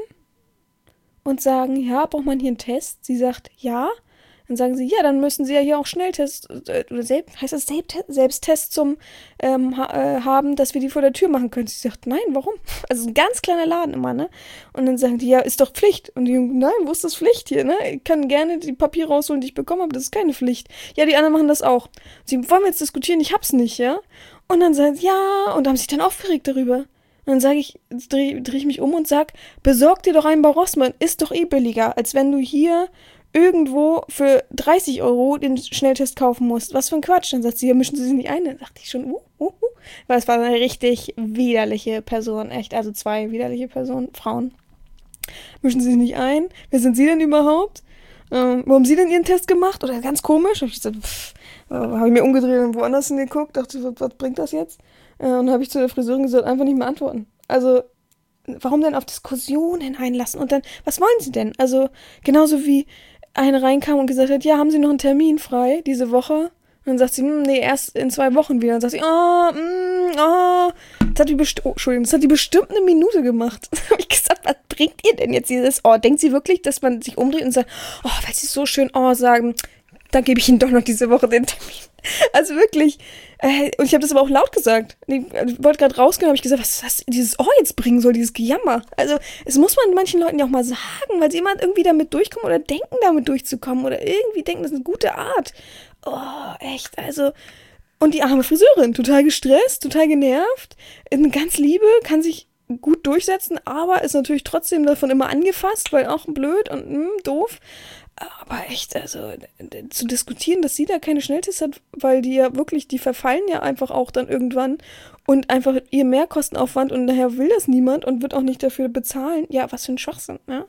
und sagen, ja, braucht man hier einen Test? Sie sagt, ja. Dann sagen sie, ja, dann müssen sie ja hier auch Schnelltest, äh, oder selbst, heißt das Selbsttest, Selbsttest zum ähm, ha, äh, haben, dass wir die vor der Tür machen können. Sie sagt, nein, warum? Also ein ganz kleiner Laden immer, ne? Und dann sagen die, ja, ist doch Pflicht. Und die Jungen, nein, wo ist das Pflicht hier, ne? Ich kann gerne die Papiere rausholen, die ich bekommen habe, das ist keine Pflicht. Ja, die anderen machen das auch. Sie wollen jetzt diskutieren, ich hab's nicht, ja? Und dann sagen sie, ja, und haben sich dann aufgeregt darüber. Und dann sage ich, drehe dreh ich mich um und sag, besorg dir doch einen bei Rossmann, ist doch eh billiger, als wenn du hier irgendwo für dreißig Euro den Schnelltest kaufen musst. Was für ein Quatsch. Dann sagt sie, ja, mischen Sie sich nicht ein. Dann dachte ich schon, uh, uh, uh. Weil es war eine richtig widerliche Person, echt. Also zwei widerliche Personen, Frauen. Mischen Sie sich nicht ein. Wer sind Sie denn überhaupt? Ähm, wo haben Sie denn Ihren Test gemacht? Oder ganz komisch. Habe ich gesagt, pff, äh, habe ich mir umgedreht und woanders hingeguckt. Dachte, was, was bringt das jetzt? Äh, und habe ich zu der Friseurin gesagt, einfach nicht mehr antworten. Also, warum denn auf Diskussionen einlassen? Und dann, was wollen Sie denn? Also, genauso wie eine reinkam und gesagt hat, ja, haben Sie noch einen Termin frei diese Woche? Und dann sagt sie, hm, nee, erst in zwei Wochen wieder. Und dann sagt sie, oh, mm, oh. Das hat die bestimmt, oh, Entschuldigung, das hat die bestimmt eine Minute gemacht. Dann habe ich gesagt, was bringt ihr denn jetzt dieses Oh? Denkt sie wirklich, dass man sich umdreht und sagt, oh, weil sie so schön Oh sagen, dann gebe ich Ihnen doch noch diese Woche den Termin. Also wirklich. Äh, und ich habe das aber auch laut gesagt. Ich wollte gerade rausgehen, habe ich gesagt, was das, dieses Oh jetzt bringen soll, dieses Gejammer. Also es muss man manchen Leuten ja auch mal sagen, weil sie immer irgendwie damit durchkommen oder denken, damit durchzukommen oder irgendwie denken, das ist eine gute Art. Oh, echt, also. Und die arme Friseurin, total gestresst, total genervt, ganz liebe, kann sich gut durchsetzen, aber ist natürlich trotzdem davon immer angefasst, weil auch blöd und mh, doof. Aber echt, also zu diskutieren, dass sie da keine Schnelltests hat, weil die ja wirklich, die verfallen ja einfach auch dann irgendwann und einfach ihr Mehrkostenaufwand und daher will das niemand und wird auch nicht dafür bezahlen. Ja, was für ein Schwachsinn, ne?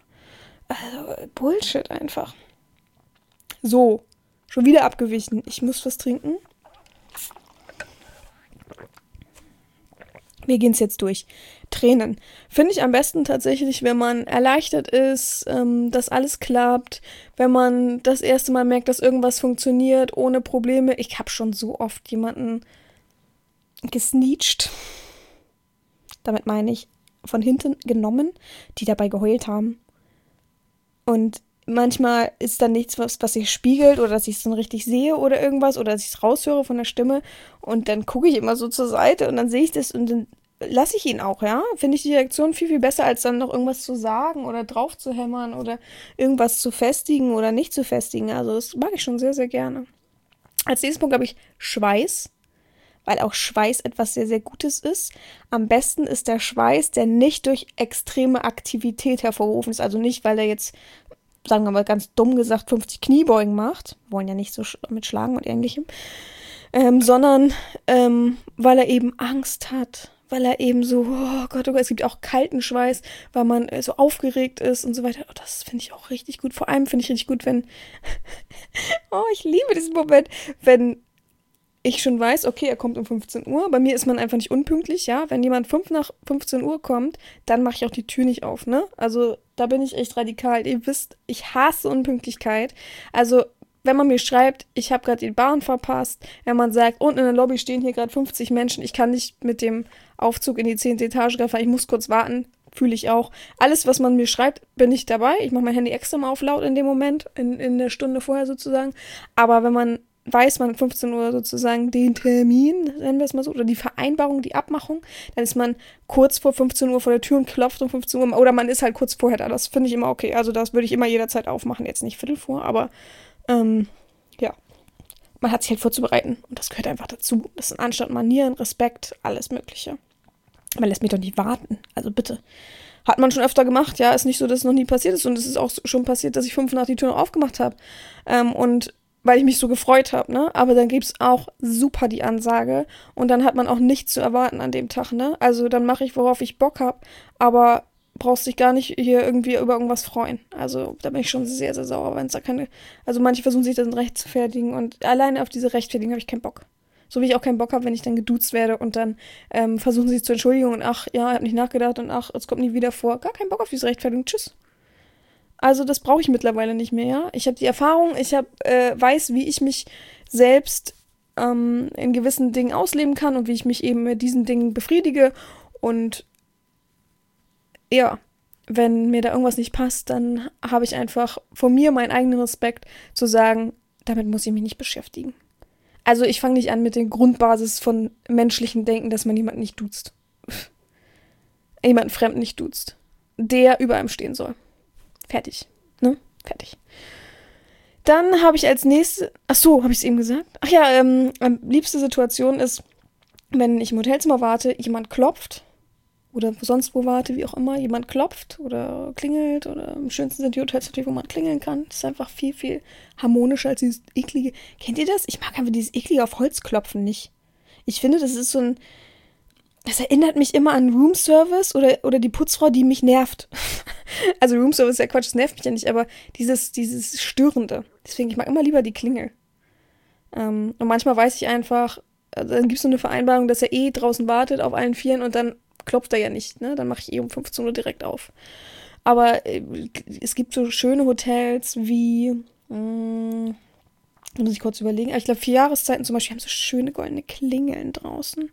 Also Bullshit einfach. So, schon wieder abgewichen. Ich muss was trinken. Wir gehen es jetzt durch. Tränen. Finde ich am besten tatsächlich, wenn man erleichtert ist, ähm, dass alles klappt, wenn man das erste Mal merkt, dass irgendwas funktioniert, ohne Probleme. Ich habe schon so oft jemanden gesneecht. Damit meine ich von hinten genommen, die dabei geheult haben. Und manchmal ist dann nichts, was, was sich spiegelt oder dass ich es dann richtig sehe oder irgendwas oder dass ich es raushöre von der Stimme und dann gucke ich immer so zur Seite und dann sehe ich das und dann lasse ich ihn auch, ja. Finde ich die Reaktion viel, viel besser, als dann noch irgendwas zu sagen oder drauf zu hämmern oder irgendwas zu festigen oder nicht zu festigen. Also das mag ich schon sehr, sehr gerne. Als nächsten Punkt habe ich Schweiß, weil auch Schweiß etwas sehr, sehr Gutes ist. Am besten ist der Schweiß, der nicht durch extreme Aktivität hervorgerufen ist. Also nicht, weil er jetzt, sagen wir mal ganz dumm gesagt, fünfzig Kniebeugen macht. Wir wollen ja nicht so mit Schlagen und Ähnlichem. Ähm, sondern ähm, weil er eben Angst hat. weil er eben so, oh Gott, oh Gott, es gibt auch kalten Schweiß, weil man so aufgeregt ist und so weiter. Oh, das finde ich auch richtig gut. Vor allem finde ich richtig gut, wenn, oh, ich liebe diesen Moment, wenn ich schon weiß, okay, er kommt um fünfzehn Uhr. Bei mir ist man einfach nicht unpünktlich, ja. Wenn jemand fünf nach fünfzehn Uhr kommt, dann mache ich auch die Tür nicht auf, ne? Also da bin ich echt radikal. Ihr wisst, ich hasse Unpünktlichkeit. Also wenn man mir schreibt, ich habe gerade die Bahn verpasst, wenn man sagt, unten in der Lobby stehen hier gerade fünfzig Menschen, ich kann nicht mit dem Aufzug in die zehnte Etage fahren, ich muss kurz warten, fühle ich auch. Alles, was man mir schreibt, bin ich dabei. Ich mache mein Handy extra mal auf laut in dem Moment, in, in der Stunde vorher sozusagen. Aber wenn man weiß, man fünfzehn Uhr sozusagen den Termin, nennen wir es mal so, oder die Vereinbarung, die Abmachung, dann ist man kurz vor fünfzehn Uhr vor der Tür und klopft um fünfzehn Uhr, oder man ist halt kurz vorher da. Das finde ich immer okay. Also das würde ich immer jederzeit aufmachen, jetzt nicht Viertel vor, aber ähm, ja, man hat sich halt vorzubereiten und das gehört einfach dazu. Das sind Anstand, Manieren, Respekt, alles Mögliche. Man lässt mich doch nicht warten, also bitte. Hat man schon öfter gemacht, ja, ist nicht so, dass es noch nie passiert ist und es ist auch schon passiert, dass ich fünf nach die Tür noch aufgemacht habe ähm, und weil ich mich so gefreut habe, ne, aber dann gibt's auch super die Ansage und dann hat man auch nichts zu erwarten an dem Tag, ne, also dann mache ich, worauf ich Bock habe, aber brauchst dich gar nicht hier irgendwie über irgendwas freuen. Also da bin ich schon sehr, sehr sauer, wenn es da keine, also manche versuchen sich dann rechtfertigen und alleine auf diese Rechtfertigung habe ich keinen Bock. So wie ich auch keinen Bock habe, wenn ich dann geduzt werde und dann ähm, versuchen sie sich zu entschuldigen und ach, ja, ich habe nicht nachgedacht und ach, es kommt nie wieder vor. Gar keinen Bock auf diese Rechtfertigung. Tschüss. Also das brauche ich mittlerweile nicht mehr, ja. Ich habe die Erfahrung, ich hab, äh, weiß, wie ich mich selbst ähm, in gewissen Dingen ausleben kann und wie ich mich eben mit diesen Dingen befriedige und ja, wenn mir da irgendwas nicht passt, dann habe ich einfach von mir meinen eigenen Respekt zu sagen, damit muss ich mich nicht beschäftigen. Also ich fange nicht an mit der Grundbasis von menschlichem Denken, dass man jemanden nicht duzt. Jemanden Fremden nicht duzt. Der über einem stehen soll. Fertig. Ne? Fertig. Dann habe ich als nächstes, ach so, habe ich es eben gesagt? Ach ja, ähm, liebste Situation ist, wenn ich im Hotelzimmer warte, jemand klopft oder sonst wo warte, wie auch immer, jemand klopft oder klingelt oder am schönsten sind die Hotels natürlich, wo man klingeln kann. Das ist einfach viel, viel harmonischer als dieses eklige. Kennt ihr das? Ich mag einfach dieses eklige auf Holz klopfen nicht. Ich finde, das ist so ein, das erinnert mich immer an Roomservice oder, oder die Putzfrau, die mich nervt. Also Roomservice ist ja Quatsch, das nervt mich ja nicht, aber dieses, dieses Störende. Deswegen, ich mag immer lieber die Klingel. Ähm, und manchmal weiß ich einfach, also dann gibt es so eine Vereinbarung, dass er eh draußen wartet auf allen Vieren und dann klopft er ja nicht, ne? Dann mache ich eh um fünfzehn Uhr direkt auf. Aber äh, es gibt so schöne Hotels wie, mh, muss ich kurz überlegen, aber ich glaube, vier Jahreszeiten zum Beispiel haben so schöne goldene Klingeln draußen.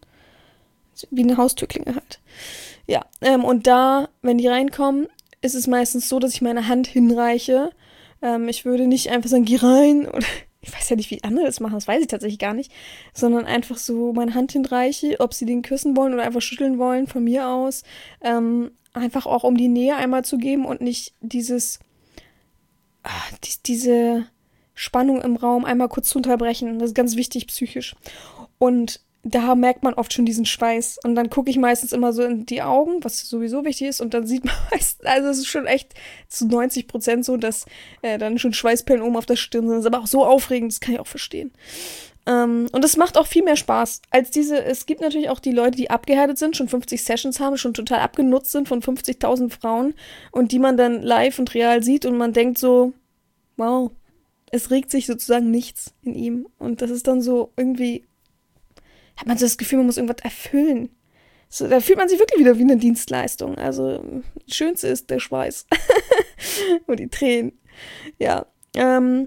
Wie eine Haustürklingel halt. Ja, ähm, und da, wenn die reinkommen, ist es meistens so, dass ich meine Hand hinreiche. Ähm, ich würde nicht einfach sagen, geh rein, oder ich weiß ja nicht, wie andere das machen, das weiß ich tatsächlich gar nicht, sondern einfach so meine Hand hinreiche, ob sie den küssen wollen oder einfach schütteln wollen, von mir aus. Ähm, einfach auch, um die Nähe einmal zu geben und nicht dieses, ach, die, diese Spannung im Raum einmal kurz zu unterbrechen. Das ist ganz wichtig psychisch. Und da merkt man oft schon diesen Schweiß. Und dann gucke ich meistens immer so in die Augen, was sowieso wichtig ist. Und dann sieht man meistens, also es ist schon echt zu neunzig Prozent so, dass äh, dann schon Schweißperlen oben auf der Stirn sind. Das ist aber auch so aufregend, das kann ich auch verstehen. Ähm, und es macht auch viel mehr Spaß als diese, es gibt natürlich auch die Leute, die abgehärtet sind, schon fünfzig Sessions haben, schon total abgenutzt sind von fünfzigtausend Frauen und die man dann live und real sieht und man denkt so, wow, es regt sich sozusagen nichts in ihm. Und das ist dann so irgendwie, hat man so das Gefühl, man muss irgendwas erfüllen. So, da fühlt man sich wirklich wieder wie eine Dienstleistung. Also, das Schönste ist der Schweiß. Und die Tränen. Ja. Ähm,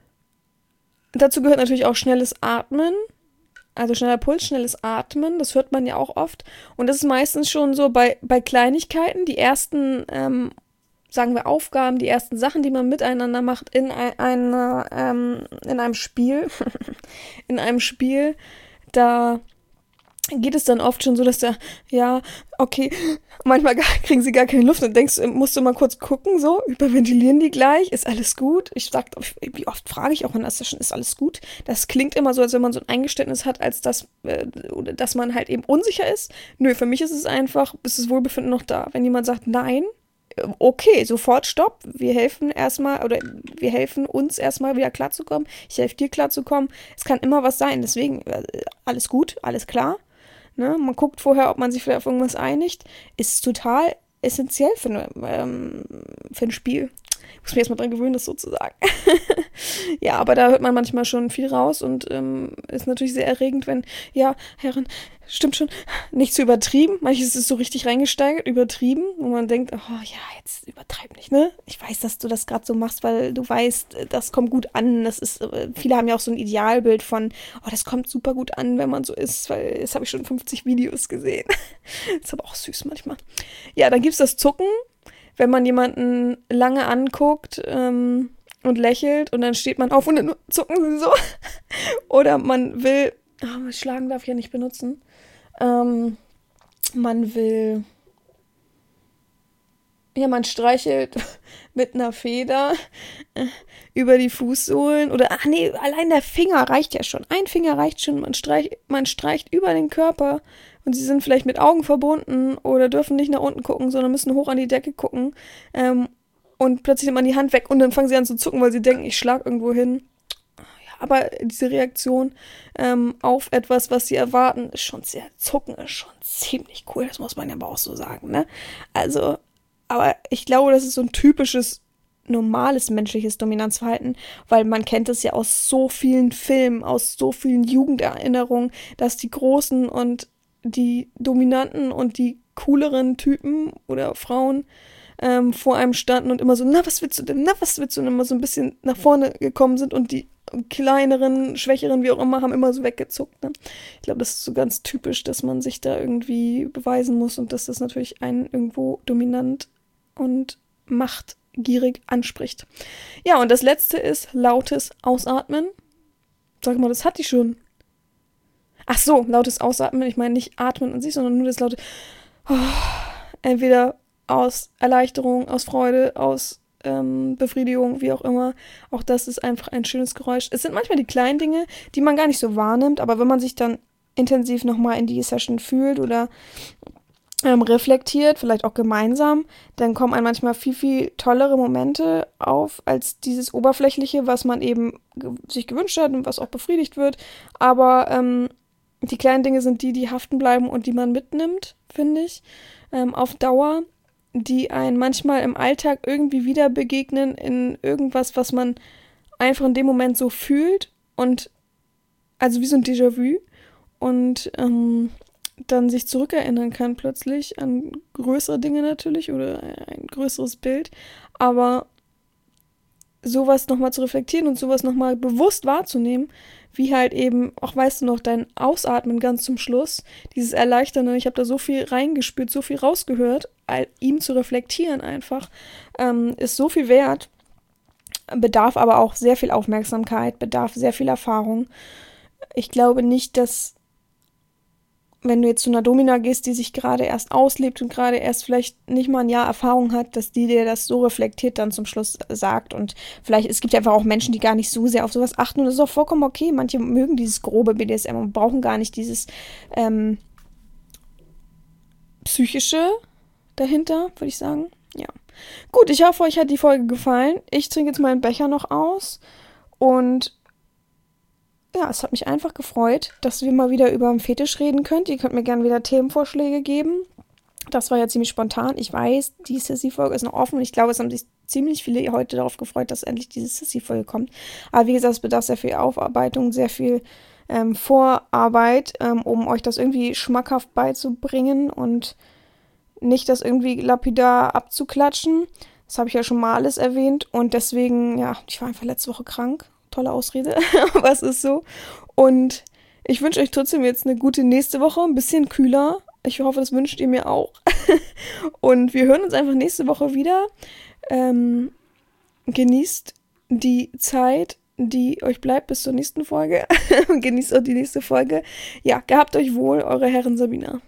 dazu gehört natürlich auch schnelles Atmen. Also schneller Puls, schnelles Atmen. Das hört man ja auch oft. Und das ist meistens schon so bei, bei Kleinigkeiten. Die ersten, ähm, sagen wir, Aufgaben, die ersten Sachen, die man miteinander macht in, ein, einer, ähm, in einem Spiel. in einem Spiel. Da geht es dann oft schon so, dass der, ja, okay, manchmal gar, kriegen sie gar keine Luft und denkst, musst du mal kurz gucken, so, überventilieren die gleich, ist alles gut? Ich sag, wie oft frage ich auch in der Session, ist alles gut? Das klingt immer so, als wenn man so ein Eingeständnis hat, als dass, äh, oder dass man halt eben unsicher ist. Nö, für mich ist es einfach, ist das Wohlbefinden noch da. Wenn jemand sagt, nein, okay, sofort Stopp, wir helfen erstmal, oder wir helfen uns erstmal wieder klarzukommen, ich helfe dir klarzukommen, es kann immer was sein, deswegen alles gut, alles klar, Ne? Man guckt vorher, ob man sich vielleicht auf irgendwas einigt. Ist total essentiell für, eine, ähm, für ein Spiel. Ich muss mich erstmal dran gewöhnen, das so zu sagen. Ja, aber da hört man manchmal schon viel raus und ähm, ist natürlich sehr erregend, wenn, ja, Herren, stimmt schon, nicht zu übertrieben. Manches ist so richtig reingesteigert, übertrieben, wo man denkt, oh ja, jetzt übertreib nicht, ne? Ich weiß, dass du das gerade so machst, weil du weißt, das kommt gut an. Das ist, viele haben ja auch so ein Idealbild von, oh, das kommt super gut an, wenn man so ist, weil das habe ich schon fünfzig Videos gesehen. Ist aber auch süß manchmal. Ja, dann gibt's das Zucken, wenn man jemanden lange anguckt, ähm, und lächelt und dann steht man auf und dann zucken sie so. Oder man will, oh, schlagen darf ich ja nicht benutzen, ähm, man will, ja, man streichelt mit einer Feder äh, über die Fußsohlen oder, ach nee, allein der Finger reicht ja schon. Ein Finger reicht schon, man streicht, man streicht über den Körper und sie sind vielleicht mit Augen verbunden oder dürfen nicht nach unten gucken, sondern müssen hoch an die Decke gucken, ähm, und plötzlich nimmt man die Hand weg und dann fangen sie an zu zucken, weil sie denken, ich schlag irgendwo hin. Ja, aber diese Reaktion ähm, auf etwas, was sie erwarten, ist schon sehr, zucken ist schon ziemlich cool. Das muss man ja aber auch so sagen, ne? Also, aber ich glaube, das ist so ein typisches, normales menschliches Dominanzverhalten, weil man kennt es ja aus so vielen Filmen, aus so vielen Jugenderinnerungen, dass die Großen und die Dominanten und die cooleren Typen oder Frauen Ähm, vor einem standen und immer so, na, was willst du denn, na, was willst du denn, immer so ein bisschen nach vorne gekommen sind und die kleineren, schwächeren, wie auch immer, haben immer so weggezuckt, ne? Ich glaube, das ist so ganz typisch, dass man sich da irgendwie beweisen muss und dass das natürlich einen irgendwo dominant und machtgierig anspricht. Ja, und das letzte ist lautes Ausatmen. Sag mal, das hatte ich schon. Ach so, lautes Ausatmen, ich meine nicht atmen an sich, sondern nur das laute, oh, entweder aus Erleichterung, aus Freude, aus ähm, Befriedigung, wie auch immer. Auch das ist einfach ein schönes Geräusch. Es sind manchmal die kleinen Dinge, die man gar nicht so wahrnimmt, aber wenn man sich dann intensiv nochmal in die Session fühlt oder ähm, reflektiert, vielleicht auch gemeinsam, dann kommen einem manchmal viel, viel tollere Momente auf, als dieses Oberflächliche, was man eben ge- sich gewünscht hat und was auch befriedigt wird. Aber ähm, die kleinen Dinge sind die, die haften bleiben und die man mitnimmt, finde ich, ähm, auf Dauer, die einen manchmal im Alltag irgendwie wieder begegnen in irgendwas, was man einfach in dem Moment so fühlt und also wie so ein Déjà-vu und ähm, dann sich zurückerinnern kann plötzlich an größere Dinge natürlich oder ein größeres Bild, aber sowas nochmal zu reflektieren und sowas nochmal bewusst wahrzunehmen, wie halt eben, auch weißt du noch, dein Ausatmen ganz zum Schluss, dieses Erleichternde, ich habe da so viel reingespürt, so viel rausgehört, ihm zu reflektieren einfach, ähm, ist so viel wert, bedarf aber auch sehr viel Aufmerksamkeit, bedarf sehr viel Erfahrung. Ich glaube nicht, dass wenn du jetzt zu einer Domina gehst, die sich gerade erst auslebt und gerade erst vielleicht nicht mal ein Jahr Erfahrung hat, dass die dir das so reflektiert dann zum Schluss sagt. Und vielleicht, es gibt ja einfach auch Menschen, die gar nicht so sehr auf sowas achten und das ist auch vollkommen okay. Manche mögen dieses grobe B D S M und brauchen gar nicht dieses ähm, psychische dahinter, würde ich sagen. Ja. Gut, ich hoffe, euch hat die Folge gefallen. Ich trinke jetzt meinen Becher noch aus und ja, es hat mich einfach gefreut, dass wir mal wieder über einen Fetisch reden könnt. Ihr könnt mir gerne wieder Themenvorschläge geben. Das war ja ziemlich spontan. Ich weiß, die Sissy-Folge ist noch offen. Ich glaube, es haben sich ziemlich viele heute darauf gefreut, dass endlich diese Sissy-Folge kommt. Aber wie gesagt, es bedarf sehr viel Aufarbeitung, sehr viel ähm, Vorarbeit, ähm, um euch das irgendwie schmackhaft beizubringen und nicht das irgendwie lapidar abzuklatschen. Das habe ich ja schon mal alles erwähnt. Und deswegen, ja, ich war einfach letzte Woche krank. Tolle Ausrede, aber es ist so. Und ich wünsche euch trotzdem jetzt eine gute nächste Woche, ein bisschen kühler. Ich hoffe, das wünscht ihr mir auch. Und wir hören uns einfach nächste Woche wieder. Ähm, genießt die Zeit, die euch bleibt bis zur nächsten Folge. Genießt auch die nächste Folge. Ja, gehabt euch wohl, eure Herren Sabina.